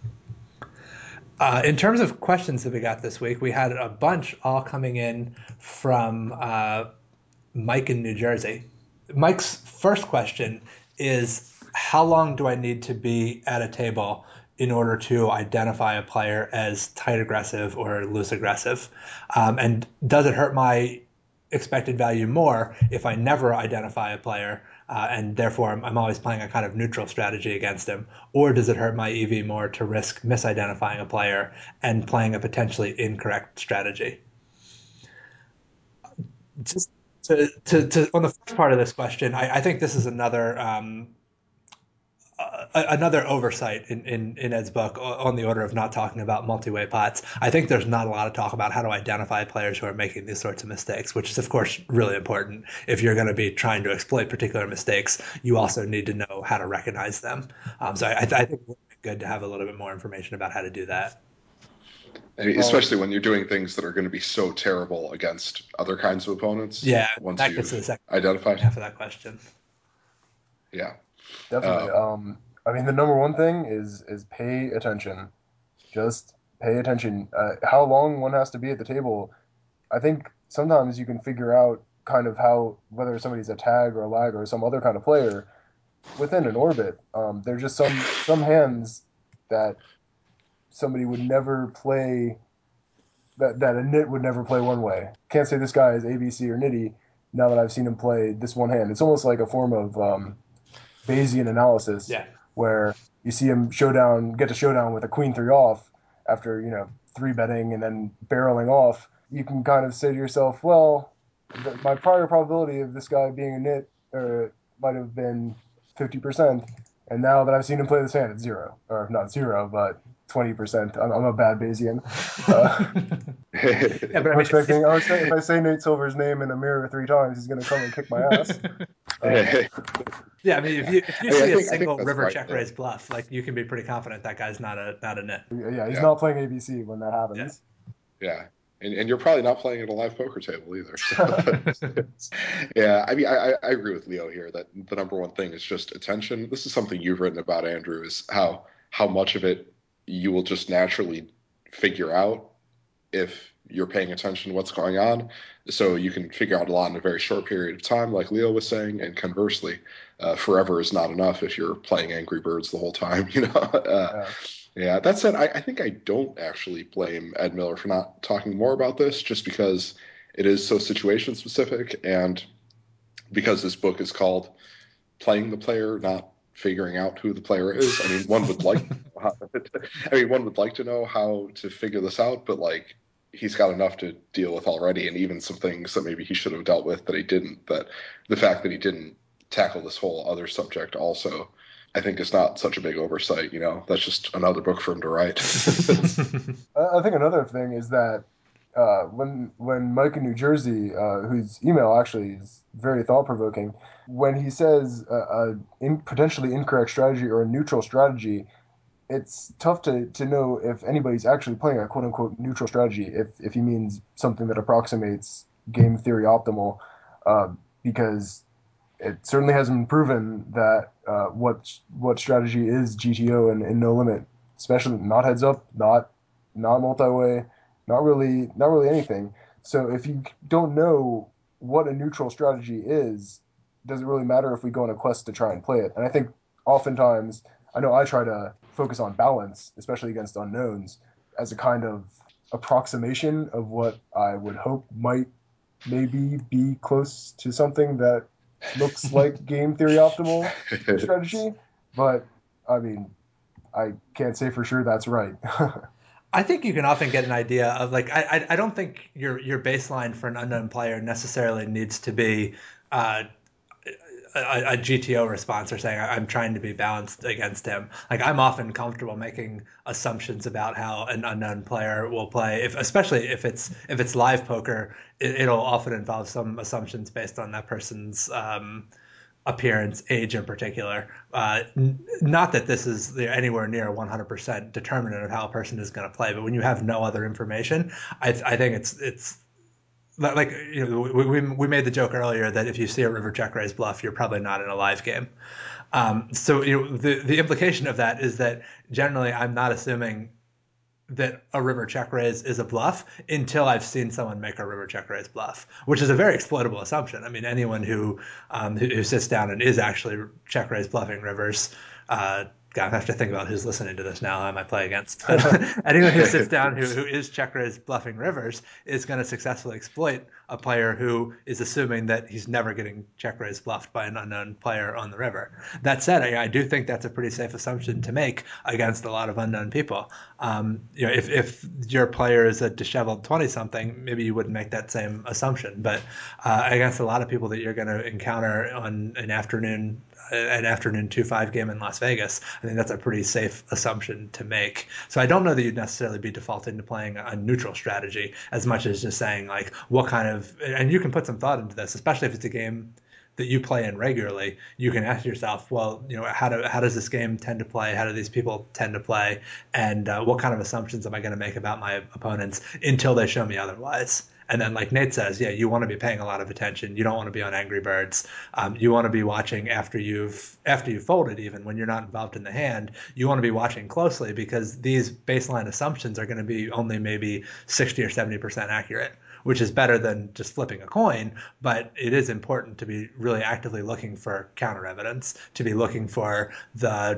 Speaker 2: Uh, in terms of questions that we got this week, we had a bunch all coming in from uh, Mike in New Jersey. Mike's first question is, how long do I need to be at a table in order to identify a player as tight aggressive or loose aggressive? Um, and does it hurt my expected value more if I never identify a player uh, and therefore I'm, I'm always playing a kind of neutral strategy against him? Or does it hurt my E V more to risk misidentifying a player and playing a potentially incorrect strategy? Just to, to, to on the first part of this question, I, I think this is another um, uh, another oversight in, in, in Ed's book on the order of not talking about multi-way pots. I think there's not a lot of talk about how to identify players who are making these sorts of mistakes, which is, of course, really important. If you're going to be trying to exploit particular mistakes, you also need to know how to recognize them. Um, so I, I think it would be good to have a little bit more information about how to do that.
Speaker 3: I mean,
Speaker 1: Well,
Speaker 3: especially when you're doing things that are going to be so terrible against other kinds of opponents.
Speaker 2: Yeah,
Speaker 3: Once
Speaker 2: that gets to the
Speaker 3: you've
Speaker 2: second
Speaker 3: identified.
Speaker 2: half of that question.
Speaker 3: Yeah.
Speaker 1: definitely.
Speaker 3: Um,
Speaker 1: Um, I mean, the number one thing is is pay attention. Just pay attention. Uh, how long one has to be at the table. I think sometimes you can figure out kind of how, whether somebody's a tag or a lag or some other kind of player within an orbit. Um, there's just some some hands that somebody would never play, that that a nit would never play one way. Can't say this guy is A B C or nitty now that I've seen him play this one hand. It's almost like a form of um, Bayesian analysis
Speaker 2: Yeah.
Speaker 1: where you see him showdown, get to showdown with a queen three off after, you know, three betting and then barreling off. You can kind of say to yourself, well, the, my prior probability of this guy being a nit uh, might have been fifty percent. And now that I've seen him play this hand, it's zero. Or not zero, but twenty percent. I'm, I'm a bad Bayesian. Uh,
Speaker 2: Yeah, but I
Speaker 1: I'm
Speaker 2: mean, if,
Speaker 1: expecting, I was saying, if I say Nate Silver's name in a mirror three times, he's going to come and kick my ass. Uh,
Speaker 2: yeah, I mean, if you if you
Speaker 3: I mean, I
Speaker 2: see a
Speaker 3: think I think
Speaker 2: single
Speaker 3: that's
Speaker 2: river
Speaker 3: right,
Speaker 2: check
Speaker 3: though.
Speaker 2: raise bluff, like you can be pretty confident that guy's not a not a nit.
Speaker 1: yeah, he's
Speaker 3: Yeah.
Speaker 1: not playing A B C when that
Speaker 2: Yeah.
Speaker 1: happens.
Speaker 3: Yeah. And, and you're probably not playing at a live poker table either. So yeah, I mean, I, I agree with Leo here that the number one thing is just attention. This is something you've written about, Andrew, is how how much of it you will just naturally figure out if you're paying attention to what's going on. So you can figure out a lot in a very short period of time, like Leo was saying, and conversely, uh, forever is not enough if you're playing Angry Birds the whole time, you know? Uh,
Speaker 1: Yeah.
Speaker 3: yeah, that said, I, I think I don't actually blame Ed Miller for not talking more about this, just because it is so situation specific, and because this book is called Playing the Player, not figuring out who the player is. I mean, one would like, how, I mean, one would like to know how to figure this out, but like, he's got enough to deal with already, and even some things that maybe he should have dealt with that he didn't. That the fact that he didn't tackle this whole other subject also, I think, is not such a big oversight. You know, that's just another book for him to write.
Speaker 1: I I think another thing is that uh, when when Mike in New Jersey, uh, whose email actually is very thought provoking, when he says a, a in, potentially incorrect strategy or a neutral strategy, it's tough to, to know if anybody's actually playing a quote unquote neutral strategy if, if he means something that approximates game theory optimal, uh, because it certainly hasn't been proven that uh, what what strategy is G T O and, and No Limit, especially not heads up, not not multi-way, not really not really anything. So if you don't know what a neutral strategy is, does it really matter if we go on a quest to try and play it? And I think oftentimes, I know I try to focus on balance, especially against unknowns, as a kind of approximation of what I would hope might maybe be close to something that looks like game theory optimal strategy. But I mean, I can't say for sure that's right.
Speaker 2: I think you can often get an idea of like I I, I don't think your your baseline for an unknown player necessarily needs to be uh, a, a G T O response or saying I'm trying to be balanced against him. Like I'm often comfortable making assumptions about how an unknown player will play, if especially if it's if it's live poker, it, it'll often involve some assumptions based on that person's um, appearance, age in particular. Uh, n- not that this is anywhere near one hundred percent determinant of how a person is going to play, but when you have no other information, I, I think it's it's like you know, we, we we made the joke earlier that if you see a river check raise bluff, you're probably not in a live game. Um, so you know the the implication of that is that generally I'm not assuming that a river check raise is a bluff until I've seen someone make a river check raise bluff, which is a very exploitable assumption. I mean, anyone who um, who, who sits down and is actually check raise bluffing rivers, uh, God, I have to think about who's listening to this now. I might play against. But anyone who sits down who, who is check raise bluffing rivers is going to successfully exploit a player who is assuming that he's never getting check raise bluffed by an unknown player on the river. That said, I, I do think that's a pretty safe assumption to make against a lot of unknown people. Um, you know, if, if your player is a disheveled twenty something, maybe you wouldn't make that same assumption. But uh, against a lot of people that you're going to encounter on an afternoon an afternoon two five game in Las Vegas, I think that's a pretty safe assumption to make. So I don't know that you'd necessarily be defaulting to playing a neutral strategy as much as just saying like what kind of, and you can put some thought into this, especially if it's a game that you play in regularly. You can ask yourself, well, you know, how do how does this game tend to play? How do these people tend to play? And uh, what kind of assumptions am I going to make about my opponents until they show me otherwise? And then, like Nate says, yeah, you want to be paying a lot of attention. You don't want to be on Angry Birds. Um, you want to be watching after you've after you've folded, even when you're not involved in the hand. You want to be watching closely because these baseline assumptions are going to be only maybe sixty or seventy percent accurate, which is better than just flipping a coin. But it is important to be really actively looking for counter evidence, to be looking for the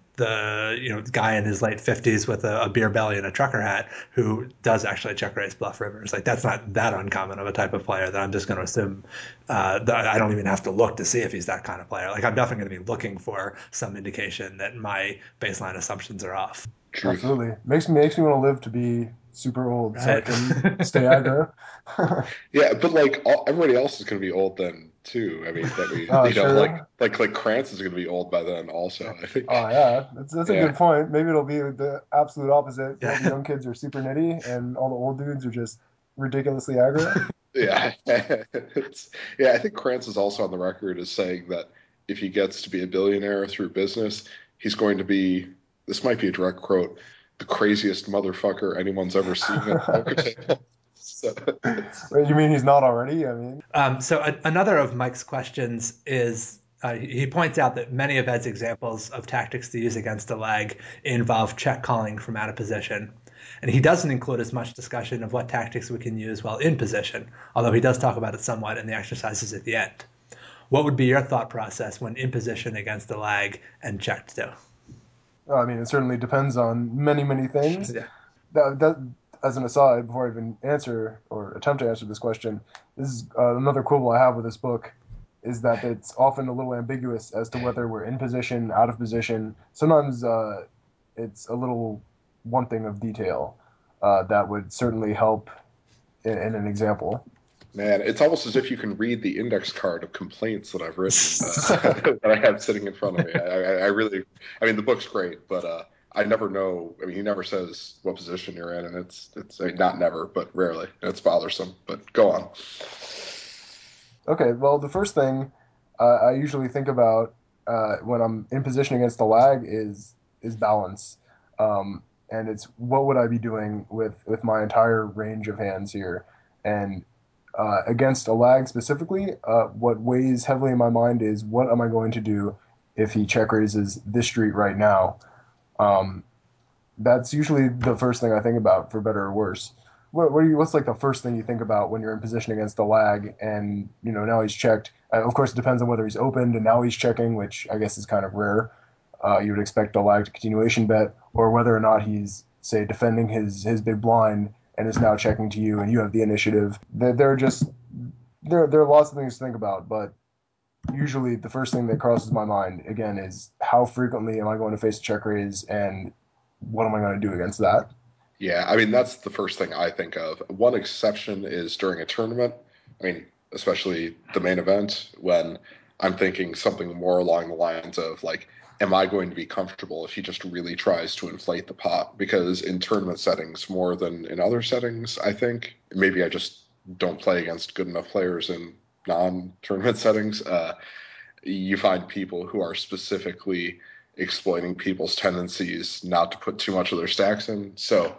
Speaker 2: the you know guy in his late fifties with a, a beer belly and a trucker hat who does actually check raise bluff rivers. Like that's not that uncommon of a type of player that I'm just going to assume uh, that I don't even have to look to see if he's that kind of player. Like I'm definitely going to be looking for some indication that my baseline assumptions are off.
Speaker 3: Truth.
Speaker 1: Absolutely. Makes me makes me want to live to be super old so I
Speaker 2: Right.
Speaker 1: can stay aggro.
Speaker 3: Yeah, but like all, everybody else is going to be old then too. I mean, that we,
Speaker 1: Uh,
Speaker 3: you know, like
Speaker 1: sure.
Speaker 3: like like Krantz is going to be old by then also. I think.
Speaker 1: Oh yeah, that's that's a
Speaker 3: Yeah,
Speaker 1: good point. Maybe it'll be the absolute opposite. All the
Speaker 2: Yeah.
Speaker 1: young kids are super nitty, and all the old dudes are just ridiculously aggro.
Speaker 3: yeah, it's, yeah. I think Krantz is also on the record as saying that if he gets to be a billionaire through business, he's going to be. This might be a direct quote: "The craziest motherfucker anyone's ever seen at the poker table." So it's
Speaker 1: Wait, you mean he's not already? I mean,
Speaker 2: Um, so a, another of Mike's questions is uh, he points out that many of Ed's examples of tactics to use against a lag involve check calling from out of position. And he doesn't include as much discussion of what tactics we can use while in position, although he does talk about it somewhat in the exercises at the end. What would be your thought process when in position against a lag and checked to?
Speaker 1: I mean, it certainly depends on many, many things.
Speaker 2: Yeah.
Speaker 1: That, that, as an aside, before I even answer or attempt to answer this question, this is uh, another quibble I have with this book is that it's often a little ambiguous as to whether we're in position, out of position. Sometimes uh, it's a little wanting of detail uh, that would certainly help in, in an example.
Speaker 3: Man, it's almost as if you can read the index card of complaints that I've written uh, that I have sitting in front of me. I, I, I really, I mean, the book's great, but uh, I never know. I mean, he never says what position you're in, and it's it's uh, not never, but rarely. And it's bothersome. But go on.
Speaker 1: Okay, well, the first thing uh, I usually think about uh, when I'm in position against the lag is is balance, um, and it's what would I be doing with with my entire range of hands here, and uh, against a lag specifically, uh, what weighs heavily in my mind is what am I going to do if he check raises this street right now. Um, that's usually the first thing I think about, for better or worse. What, what are you, what's like the first thing you think about when you're in position against the lag and you know now he's checked? Uh, of course, it depends on whether he's opened and now he's checking, which I guess is kind of rare. Uh, you would expect a lag to continuation bet, or whether or not he's say defending his his big blind and is now checking to you and you have the initiative. There, there are just there there are lots of things to think about, but usually the first thing that crosses my mind again is how frequently am I going to face a check raise and what am I going to do against that?
Speaker 3: Yeah, I mean that's the first thing I think of. One exception is during a tournament. I mean, especially the main event when I'm thinking something more along the lines of like, am I going to be comfortable if he just really tries to inflate the pot? Because in tournament settings, more than in other settings, I think maybe I just don't play against good enough players in non-tournament settings. Uh, you find people who are specifically exploiting people's tendencies not to put too much of their stacks in. So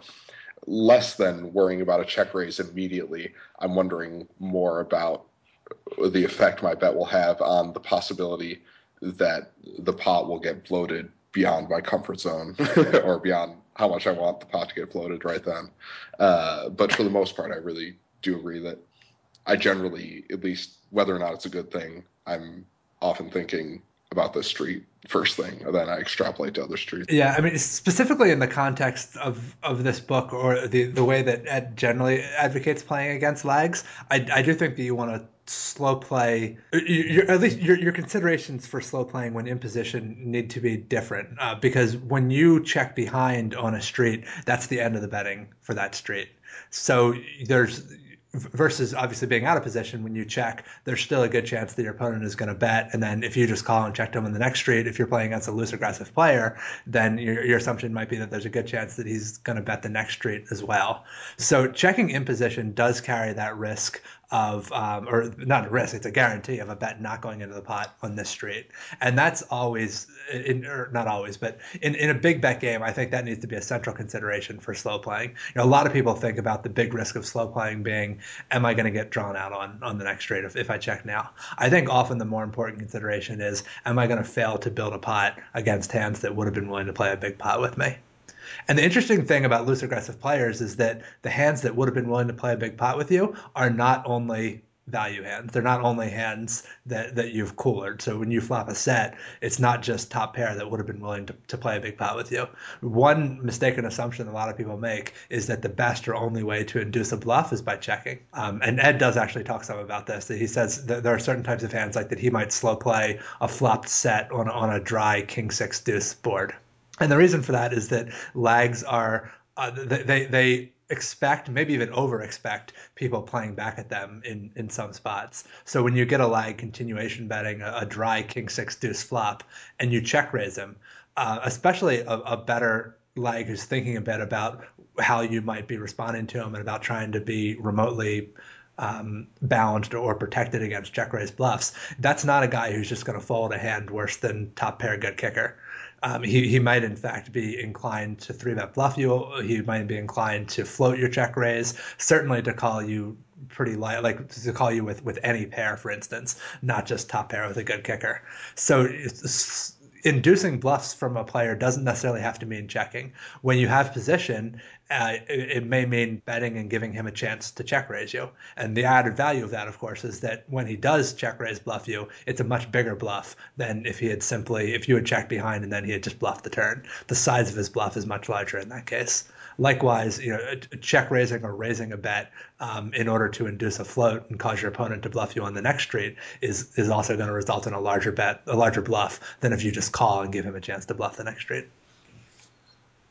Speaker 3: less than worrying about a check raise immediately, I'm wondering more about the effect my bet will have on the possibility that the pot will get bloated beyond my comfort zone or beyond how much I want the pot to get bloated right then. Uh, but for the most part, I really do agree that I generally, at least whether or not it's a good thing, I'm often thinking about this street first thing, and then I extrapolate to other streets.
Speaker 2: Yeah, I mean, specifically in the context of, of this book or the, the way that Ed generally advocates playing against lags, I, I do think that you want to slow play, your, at least your, your considerations for slow playing when in position need to be different. Uh, because when you check behind on a street, that's the end of the betting for that street. So there's versus obviously being out of position when you check, there's still a good chance that your opponent is going to bet. And then if you just call and check him on the next street, if you're playing against a loose aggressive player, then your, your assumption might be that there's a good chance that he's going to bet the next street as well. So checking in position does carry that risk of, um, or not a risk, it's a guarantee of a bet not going into the pot on this street. And that's always, in, or not always, but in, in a big bet game, I think that needs to be a central consideration for slow playing. You know, a lot of people think about the big risk of slow playing being, am I going to get drawn out on, on the next straight if, if I check now? I think often the more important consideration is, am I going to fail to build a pot against hands that would have been willing to play a big pot with me? And the interesting thing about loose aggressive players is that the hands that would have been willing to play a big pot with you are not only value hands. They're not only hands that, that you've coolered. So when you flop a set, it's not just top pair that would have been willing to, to play a big pot with you. One mistaken assumption a lot of people make is that the best or only way to induce a bluff is by checking. Um, and Ed does actually talk some about this. He says that there are certain types of hands like that he might slow play a flopped set on, on a dry king six deuce board. And the reason for that is that lags are, uh, they, they, they expect, maybe even over expect people playing back at them in, in some spots. So when you get a lag continuation betting a, a dry king six deuce flop and you check raise him, uh, especially a, a better lag who's thinking a bit about how you might be responding to him and about trying to be remotely um, balanced or protected against check raise bluffs, that's not a guy who's just going to fold a hand worse than top pair good kicker. Um, he, he might, in fact, be inclined to three-bet bluff you. He might be inclined to float your check raise, certainly to call you pretty light, like to call you with, with any pair, for instance, not just top pair with a good kicker. So it's, inducing bluffs from a player doesn't necessarily have to mean checking. When you have position, uh, it, it may mean betting and giving him a chance to check raise you. And the added value of that, of course, is that when he does check raise bluff you, it's a much bigger bluff than if he had simply, if you had checked behind and then he had just bluffed the turn. The size of his bluff is much larger in that case. Likewise, you know, check raising or raising a bet um, in order to induce a float and cause your opponent to bluff you on the next street is is also going to result in a larger bet, a larger bluff than if you just call and give him a chance to bluff the next street.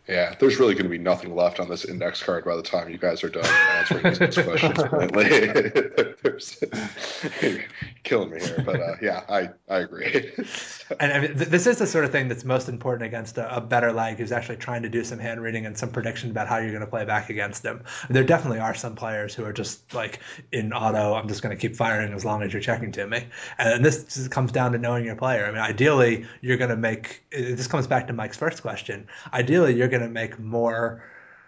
Speaker 3: Yeah, there's really going to be nothing left on this index card by the time you guys are done answering these questions. There's, you're killing me here, but uh, yeah, I, I agree. So,
Speaker 2: And I mean, th- this is the sort of thing that's most important against a, a better lag who's actually trying to do some hand reading and some prediction about how you're going to play back against him. There definitely are some players who are just like in auto, I'm just going to keep firing as long as you're checking to me. And this just comes down to knowing your player. I mean, ideally, you're going to make this comes back to Mike's first question. Ideally, you're going to make more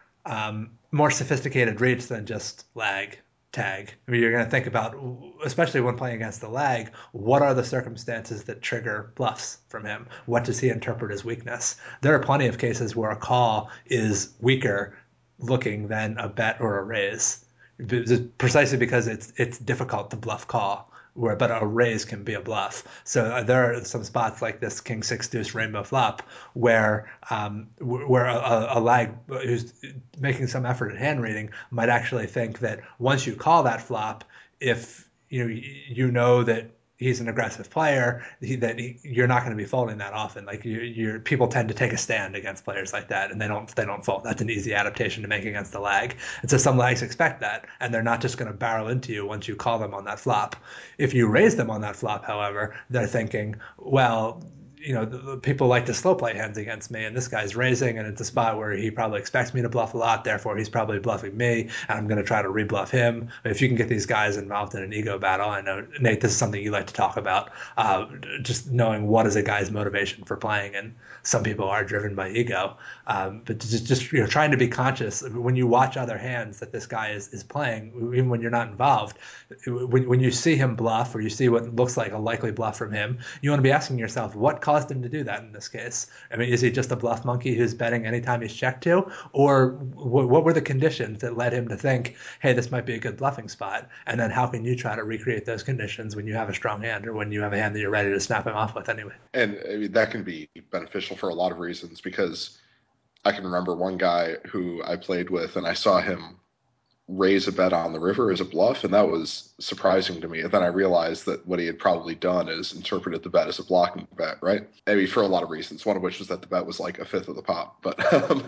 Speaker 2: um, more sophisticated reads than just lag tag. I mean, you're going to think about, especially when playing against the lag, what are the circumstances that trigger bluffs from him? What does he interpret as weakness? There are plenty of cases where a call is weaker looking than a bet or a raise, precisely because it's it's difficult to bluff call. Where, but a raise can be a bluff. So uh, there are some spots like this King Six Deuce Rainbow Flop where um, where a, a lag who's making some effort at hand reading might actually think that once you call that flop, if you know you know that he's an aggressive player, he, that he, you're not going to be folding that often. Like you, you're, people tend to take a stand against players like that, and they don't they don't fold. That's an easy adaptation to make against the lag. And so some lags expect that, and they're not just going to barrel into you once you call them on that flop. If you raise them on that flop, however, they're thinking, well, you know, the, the people like to slow play hands against me, and this guy's raising, and it's a spot where he probably expects me to bluff a lot, therefore he's probably bluffing me, and I'm going to try to rebluff him. But if you can get these guys involved in an ego battle, I know, Nate, this is something you like to talk about, uh, just knowing what is a guy's motivation for playing, and some people are driven by ego. Um, but just, just you know, trying to be conscious when you watch other hands that this guy is, is playing, even when you're not involved, when, when you see him bluff or you see what looks like a likely bluff from him, you want to be asking yourself, what caused him to do that in this case? I mean, is he just a bluff monkey who's betting anytime he's checked to? Or w- what were the conditions that led him to think, hey, this might be a good bluffing spot? And then how can you try to recreate those conditions when you have a strong hand or when you have a hand that you're ready to snap him off with anyway?
Speaker 3: and I mean, that can be beneficial for a lot of reasons because I can remember one guy who I played with, and I saw him raise a bet on the river as a bluff, and that was surprising to me. And then I realized that what he had probably done is interpreted the bet as a blocking bet, right? I mean, for a lot of reasons. One of which was that the bet was like a fifth of the pot, but um,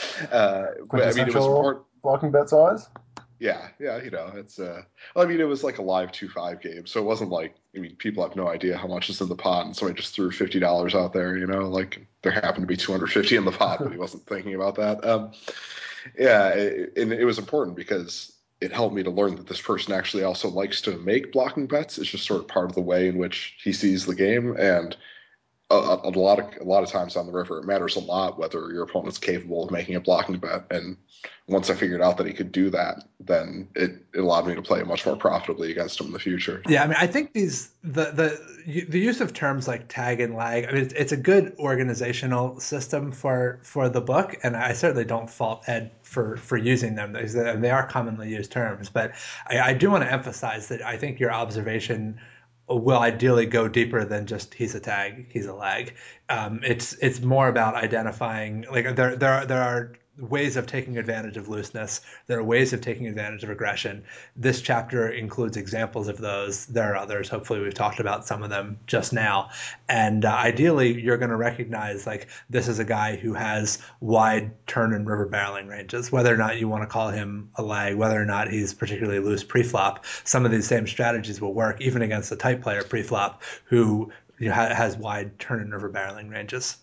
Speaker 3: uh, but I mean, it was important.
Speaker 1: Blocking bet size.
Speaker 3: Yeah, yeah, you know, it's uh, well, I mean, it was like a live two five game, so it wasn't like I mean, people have no idea how much is in the pot, and somebody just threw fifty dollars out there, you know, like there happened to be two hundred fifty in the pot, but he wasn't thinking about that. Um, yeah, it, and it was important because it helped me to learn that this person actually also likes to make blocking bets. It's just sort of part of the way in which he sees the game, and a, a lot of a lot of times on the river, it matters a lot whether your opponent's capable of making a blocking bet. And once I figured out that he could do that, then it, it allowed me to play much more profitably against him in the future.
Speaker 2: Yeah, I mean, I think these the the the use of terms like tag and lag. I mean, it's, it's a good organizational system for for the book, and I certainly don't fault Ed for for using them. They are commonly used terms, but I, I do want to emphasize that I think your observation will ideally go deeper than just he's a tag, he's a lag. Um, it's it's more about identifying like there there are, there are ways of taking advantage of looseness. There are ways of taking advantage of aggression. This chapter includes examples of those. There are others. Hopefully, we've talked about some of them just now. And uh, ideally, you're going to recognize like this is a guy who has wide turn and river barreling ranges. Whether or not you want to call him a lag, whether or not he's particularly loose pre-flop, some of these same strategies will work even against a tight player pre-flop who you know, ha- has wide turn and river barreling ranges.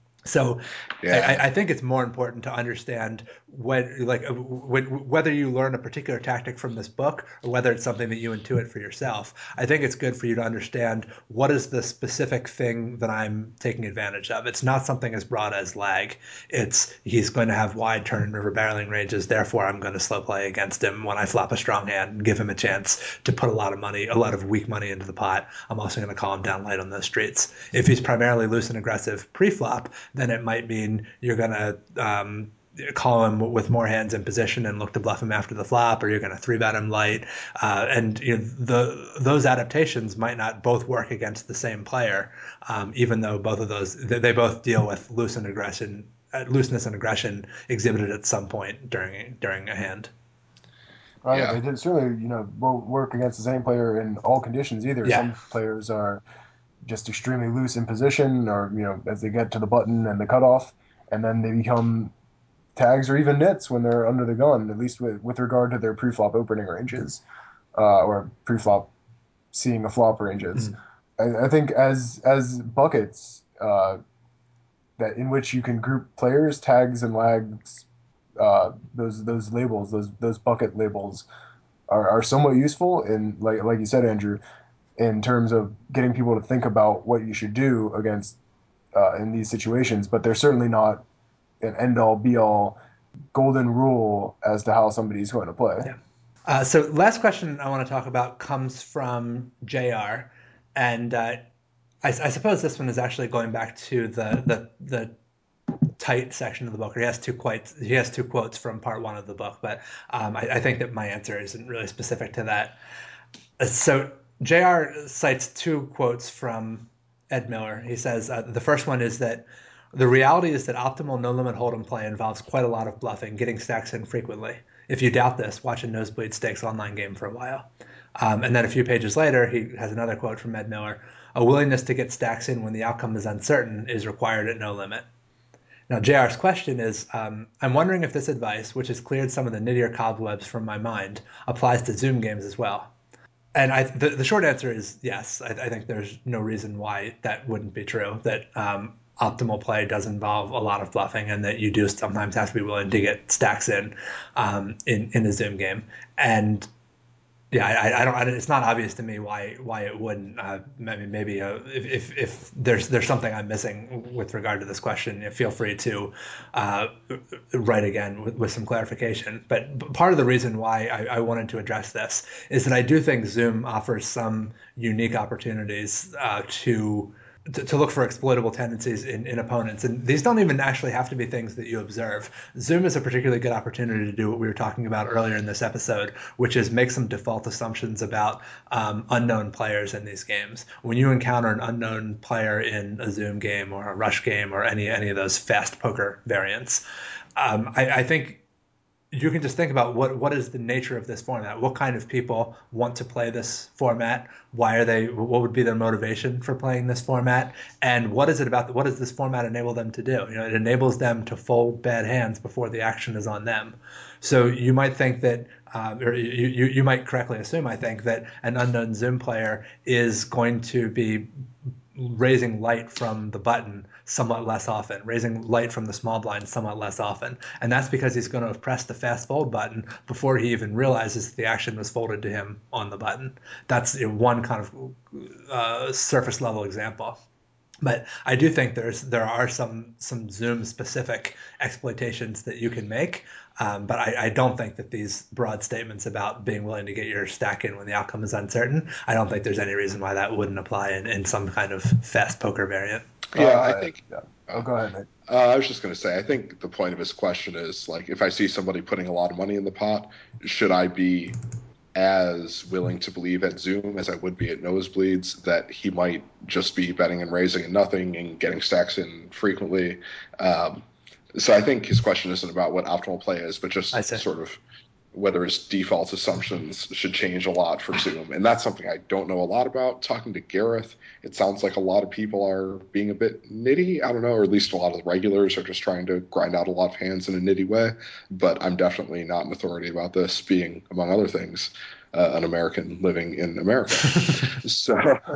Speaker 2: So
Speaker 3: Yeah.
Speaker 2: I, I think it's more important to understand when, like, when, whether you learn a particular tactic from this book or whether it's something that you intuit for yourself. I think it's good for you to understand what is the specific thing that I'm taking advantage of. It's not something as broad as lag. It's he's going to have wide turn and river barreling ranges, therefore I'm going to slow play against him when I flop a strong hand and give him a chance to put a lot of money, a lot of weak money into the pot. I'm also going to call him down light on those streets. If he's primarily loose and aggressive pre-flop, then it might mean you're going to um, call him with more hands in position and look to bluff him after the flop, or you're going to three bet him light. Uh, and you know, the those adaptations might not both work against the same player, um, even though both of those they, they both deal with loose and aggression, uh, looseness and aggression exhibited at some point during during a hand.
Speaker 1: Oh yeah,
Speaker 3: Yeah.
Speaker 1: they did certainly, you know, won't work against the same player in all conditions either.
Speaker 2: Yeah.
Speaker 1: Some players are just extremely loose in position, or you know, as they get to the button and the cutoff, and then they become tags or even nits when they're under the gun, at least with, with regard to their pre-flop opening ranges, uh, or pre-flop seeing a flop ranges.
Speaker 2: Mm.
Speaker 1: I, I think as as buckets uh, that in which you can group players, tags, and lags, uh, those those labels, those those bucket labels are, are somewhat useful in like like you said, Andrew, in terms of getting people to think about what you should do against uh, in these situations. But they're certainly not an end all be all golden rule as to how somebody's going to play.
Speaker 2: Yeah. Uh, so last question I want to talk about comes from J R, and uh, I, I suppose this one is actually going back to the the the tight section of the book. He has two quotes. He has two quotes from part one of the book, but um, I, I think that my answer isn't really specific to that. Uh, So J R cites two quotes from Ed Miller. He says uh, the first one is that the reality is that optimal no limit hold'em play involves quite a lot of bluffing, getting stacks in frequently. If you doubt this, watch a Nosebleed Stakes online game for a while. Um, and then a few pages later, he has another quote from Ed Miller. A willingness to get stacks in when the outcome is uncertain is required at no limit. Now, J R's question is, um, I'm wondering if this advice, which has cleared some of the nittier cobwebs from my mind, applies to Zoom games as well. And I, the, the short answer is yes. I, I think there's no reason why that wouldn't be true, that um, optimal play does involve a lot of bluffing and that you do sometimes have to be willing to get stacks in um, in, in a Zoom game. And yeah, I, I don't. I, it's not obvious to me why why it wouldn't. Uh, maybe maybe uh, if, if if there's there's something I'm missing with regard to this question, feel free to uh, write again with, with some clarification. But part of the reason why I, I wanted to address this is that I do think Zoom offers some unique opportunities uh, to. To, to look for exploitable tendencies in, in opponents. And these don't even actually have to be things that you observe. Zoom is a particularly good opportunity to do what we were talking about earlier in this episode, which is make some default assumptions about um, unknown players in these games. When you encounter an unknown player in a Zoom game or a Rush game or any, any of those fast poker variants, um, I, I think you can just think about what what is the nature of this format. What kind of people want to play this format? Why are they? What would be their motivation for playing this format? And what is it about? What does this format enable them to do? You know, it enables them to fold bad hands before the action is on them. So you might think that, um, or you, you you might correctly assume, I think, that an unknown Zoom player is going to be raising light from the button somewhat less often, raising light from the small blind somewhat less often. And that's because he's going to have pressed the fast fold button before he even realizes the action was folded to him on the button. That's one kind of uh, surface level example. But I do think there's there are some some Zoom specific exploitations that you can make, um, but I, I don't think that these broad statements about being willing to get your stack in when the outcome is uncertain, I don't think there's any reason why that wouldn't apply in, in some kind of fast poker variant.
Speaker 3: Yeah, I
Speaker 1: Uh,
Speaker 3: think.
Speaker 1: yeah. Oh,
Speaker 3: Uh,
Speaker 1: go ahead, Nick.
Speaker 3: uh, I was just going to say, I think the point of his question is like, if I see somebody putting a lot of money in the pot, should I be as willing to believe at Zoom as I would be at Nosebleeds that he might just be betting and raising and nothing and getting stacks in frequently? Um, so I think his question isn't about what optimal play is, but
Speaker 2: I
Speaker 3: just
Speaker 2: say.
Speaker 3: sort of whether his default assumptions should change a lot for Zoom. And that's something I don't know a lot about. Talking to Gareth, it sounds like a lot of people are being a bit nitty. I don't know, or at least a lot of the regulars are just trying to grind out a lot of hands in a nitty way. But I'm definitely not an authority about this, being, among other things, uh, an American living in America. So,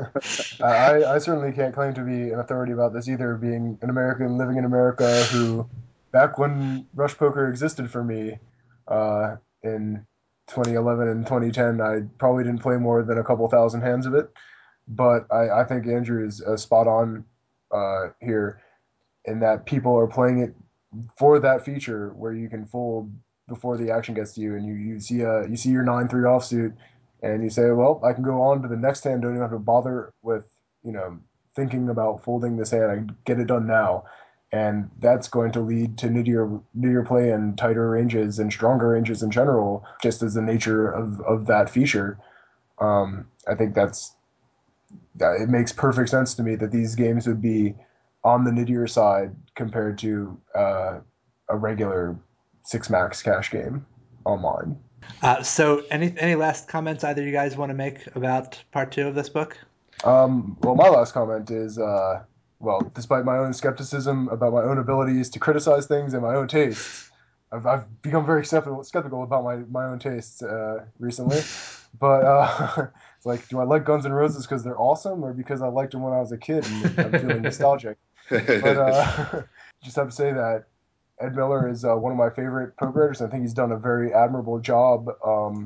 Speaker 1: I, I certainly can't claim to be an authority about this either, being an American living in America who, back when Rush Poker existed for me, uh, in twenty eleven and twenty ten, I probably didn't play more than a couple thousand hands of it. But I, I think Andrew is uh, spot on uh, here in that people are playing it for that feature where you can fold before the action gets to you, and you, you see a you see your nine three offsuit, and you say, well, I can go on to the next hand. Don't even have to bother with you know thinking about folding this hand. I can get it done now, and that's going to lead to nittier nittier play and tighter ranges and stronger ranges in general, just as the nature of of that feature. Um, I think that's that it makes perfect sense to me that these games would be on the nittier side compared to uh, a regular six max cash game online.
Speaker 2: Uh, so any any last comments either you guys want to make about part two of this book?
Speaker 1: Um, well, my last comment is, uh, well, despite my own skepticism about my own abilities to criticize things and my own tastes, I've, I've become very skeptical, skeptical about my, my own tastes uh, recently. But uh, it's like, do I like Guns N' Roses because they're awesome, or because I liked them when I was a kid and I'm feeling nostalgic? But uh, just have to say that Ed Miller is uh, one of my favorite poker writers. I think he's done a very admirable job um,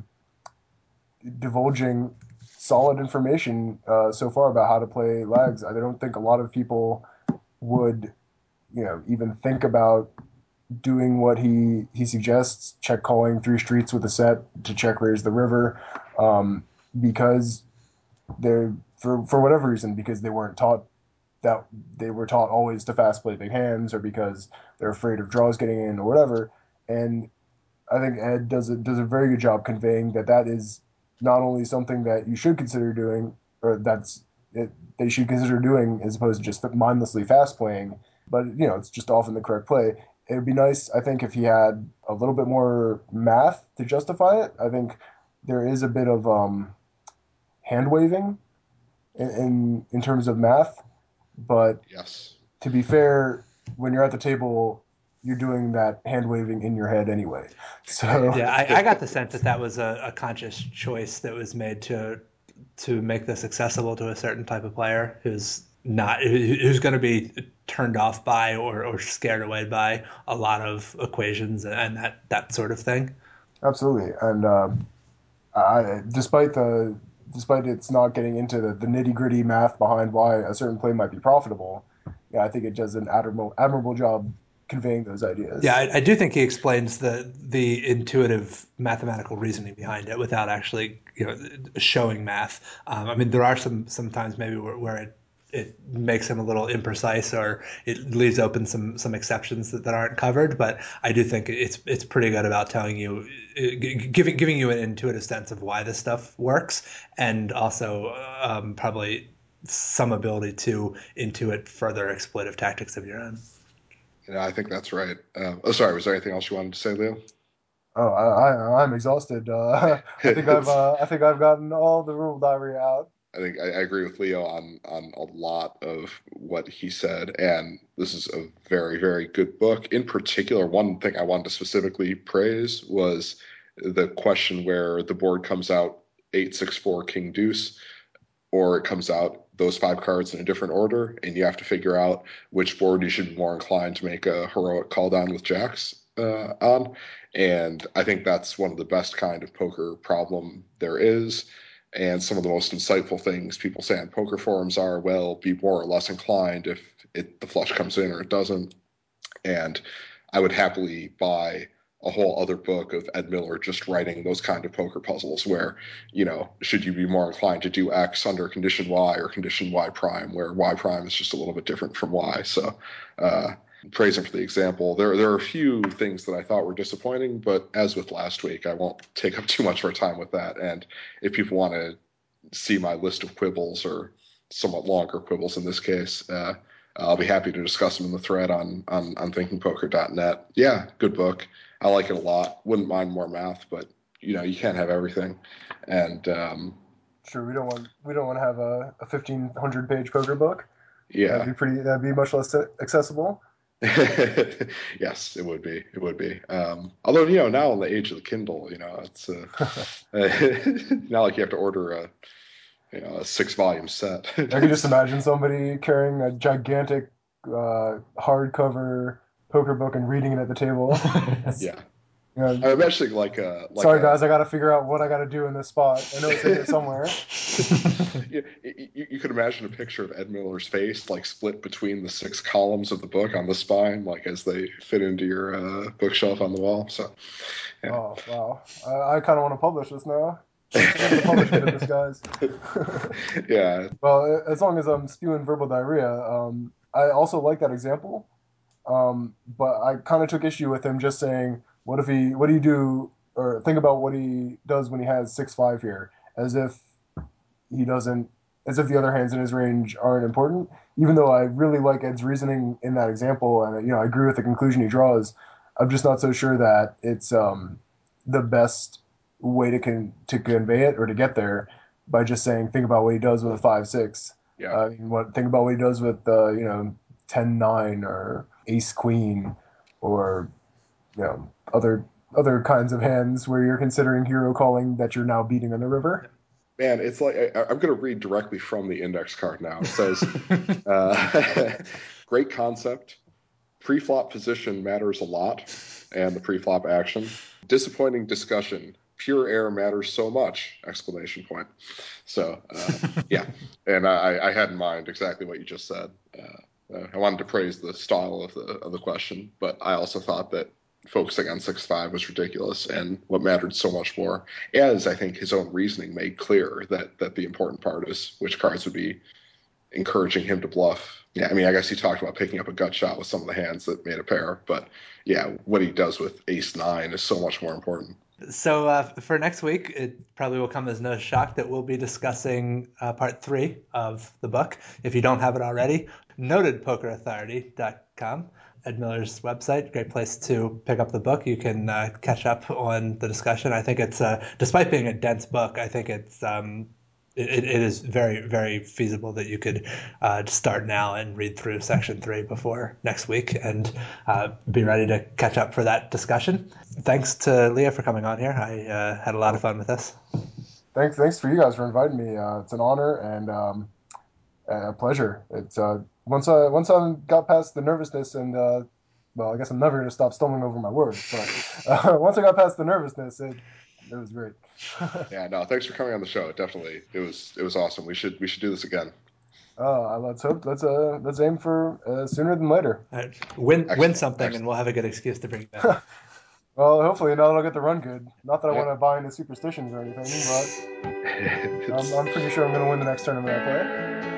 Speaker 1: divulging solid information uh, so far about how to play lags. I don't think a lot of people would, you know, even think about doing what he he suggests, check calling three streets with a set to check raise the river, um, because they're for for whatever reason, because they weren't taught that they were taught always to fast play big hands, or because they're afraid of draws getting in or whatever. And I think Ed does a does a very good job conveying that that is not only something that you should consider doing, or that's it, they should consider doing as opposed to just mindlessly fast playing, but you know it's just often the correct play. It would be nice, I think, if he had a little bit more math to justify it. I think there is a bit of um, hand waving in, in in terms of math, but
Speaker 3: Yes.
Speaker 1: to be fair, when you're at the table, you're doing that hand waving in your head anyway. So
Speaker 2: Yeah, I, I got the sense that that was a, a conscious choice that was made to to make this accessible to a certain type of player who's not who's going to be turned off by or, or scared away by a lot of equations and that that sort of thing.
Speaker 1: absolutely, and uh, I, despite the despite it's not getting into the, the nitty gritty math behind why a certain play might be profitable, yeah, I think it does an admirable admirable job conveying those
Speaker 2: Yeah,
Speaker 1: ideas.
Speaker 2: I, I do think he explains the the intuitive mathematical reasoning behind it without actually, you know, showing math. Um, I mean, there are some sometimes maybe where, where it it makes him a little imprecise or it leaves open some some exceptions that, that aren't covered. But I do think it's it's pretty good about telling you, giving giving you an intuitive sense of why this stuff works, and also um, probably some ability to intuit further exploitive tactics of your own.
Speaker 3: Yeah, I think that's right. Um, oh, sorry. Was there anything else you wanted to say, Leo?
Speaker 1: Oh, I, I I'm exhausted. Uh, I think I've
Speaker 3: It's,
Speaker 1: uh, I think I've gotten all the rule diary out.
Speaker 3: I think I, I agree with Leo on on a lot of what he said, and this is a very, very good book. In particular, one thing I wanted to specifically praise was the question where the board comes out eight, six, four, king, deuce, or it comes out those five cards in a different order, and you have to figure out which board you should be more inclined to make a heroic call down with jacks uh, on. And I think that's one of the best kind of poker problem there is. And some of the most insightful things people say on poker forums are, well, be more or less inclined if it, the flush comes in or it doesn't. And I would happily buy a whole other book of Ed Miller just writing those kind of poker puzzles where, you know, should you be more inclined to do X under condition Y or condition Y prime, where Y prime is just a little bit different from Y. So, uh, praise him for the example. There, there are a few things that I thought were disappointing, but as with last week, I won't take up too much of our time with that. And if people want to see my list of quibbles or somewhat longer quibbles in this case, uh, I'll be happy to discuss them in the thread on on, on thinking poker dot net. Yeah, good book. I like it a lot. Wouldn't mind more math, but you know you can't have everything. And um,
Speaker 1: Sure, we don't want we don't want to have a, a fifteen hundred page poker book. That'd
Speaker 3: yeah,
Speaker 1: be pretty. That'd be much less accessible.
Speaker 3: yes, it would be. It would be. Um, although you know now in the age of the Kindle, you know it's uh, not like you have to order a you know a six volume set.
Speaker 1: I could just imagine somebody carrying a gigantic uh, hardcover poker book and reading it at the table.
Speaker 3: Yeah,
Speaker 1: You know,
Speaker 3: I'm imagining like a like
Speaker 1: sorry
Speaker 3: a
Speaker 1: guys, I got to figure out what I got to do in this spot. I know it's in here somewhere.
Speaker 3: you, you, you could imagine a picture of Ed Miller's face, like split between the six columns of the book on the spine, like as they fit into your uh, bookshelf on the wall. So, yeah.
Speaker 1: Oh wow, I, I kind of want to publish this now. Check into the publishing business, guys.
Speaker 3: Yeah.
Speaker 1: Well, as long as I'm spewing verbal diarrhea, um, I also like that example. Um, but I kind of took issue with him just saying, "What if he? What do you do? Or think about what he does when he has six five here, as if he doesn't, as if the other hands in his range aren't important." Even though I really like Ed's reasoning in that example, and you know I agree with the conclusion he draws, I'm just not so sure that it's um, the best way to con- to convey it or to get there by just saying, "Think about what he does with a five six."
Speaker 3: Yeah.
Speaker 1: Uh, what think about what he does with uh, you know ten nine or ace queen or you know, other other kinds of hands where you're considering hero calling that you're now beating on the river.
Speaker 3: Man, it's like I, I'm going to read directly from the index card now. It says, uh, "Great concept. Pre-flop position matters a lot, and the pre-flop action. Disappointing discussion. Pure air matters so much!" Exclamation point. So, uh, yeah, and I, I had in mind exactly what you just said. Uh, uh, I wanted to praise the style of the of the question, but I also thought that focusing on six five was ridiculous, and what mattered so much more, as I think his own reasoning made clear, that that the important part is which cards would be encouraging him to bluff. Yeah, I mean, I guess he talked about picking up a gut shot with some of the hands that made a pair, but yeah, what he does with ace nine is so much more important.
Speaker 2: So uh, for next week, it probably will come as no shock that we'll be discussing uh, part three of the book. If you don't have it already, noted poker authority dot com, Ed Miller's website, great place to pick up the book. You can uh, catch up on the discussion. I think it's, uh, despite being a dense book, I think it's um, it, it is very, very feasible that you could uh, start now and read through section three before next week and uh, be ready to catch up for that discussion. Thanks to Leah for coming on here. I uh, had a lot of fun with this.
Speaker 1: Thanks, thanks for you guys for inviting me. Uh, it's an honor and um, a pleasure. It's uh, once I once I got past the nervousness and uh, well, I guess I'm never going to stop stumbling over my words. But uh, once I got past the nervousness, it it was great.
Speaker 3: Yeah, no, thanks for coming on the show. Definitely, it was it was awesome. We should we should do this again.
Speaker 1: Uh, let's hope. Let's uh, let's aim for uh, sooner than later.
Speaker 2: Uh, win win
Speaker 3: Excellent,
Speaker 2: something, and
Speaker 3: excellent.
Speaker 2: we'll have a good excuse to bring you back.
Speaker 1: Well, hopefully now I'll get the run good. Not that I
Speaker 3: Yeah.
Speaker 1: want to buy into superstitions or anything, but I'm, I'm pretty sure I'm going to win the next tournament I play.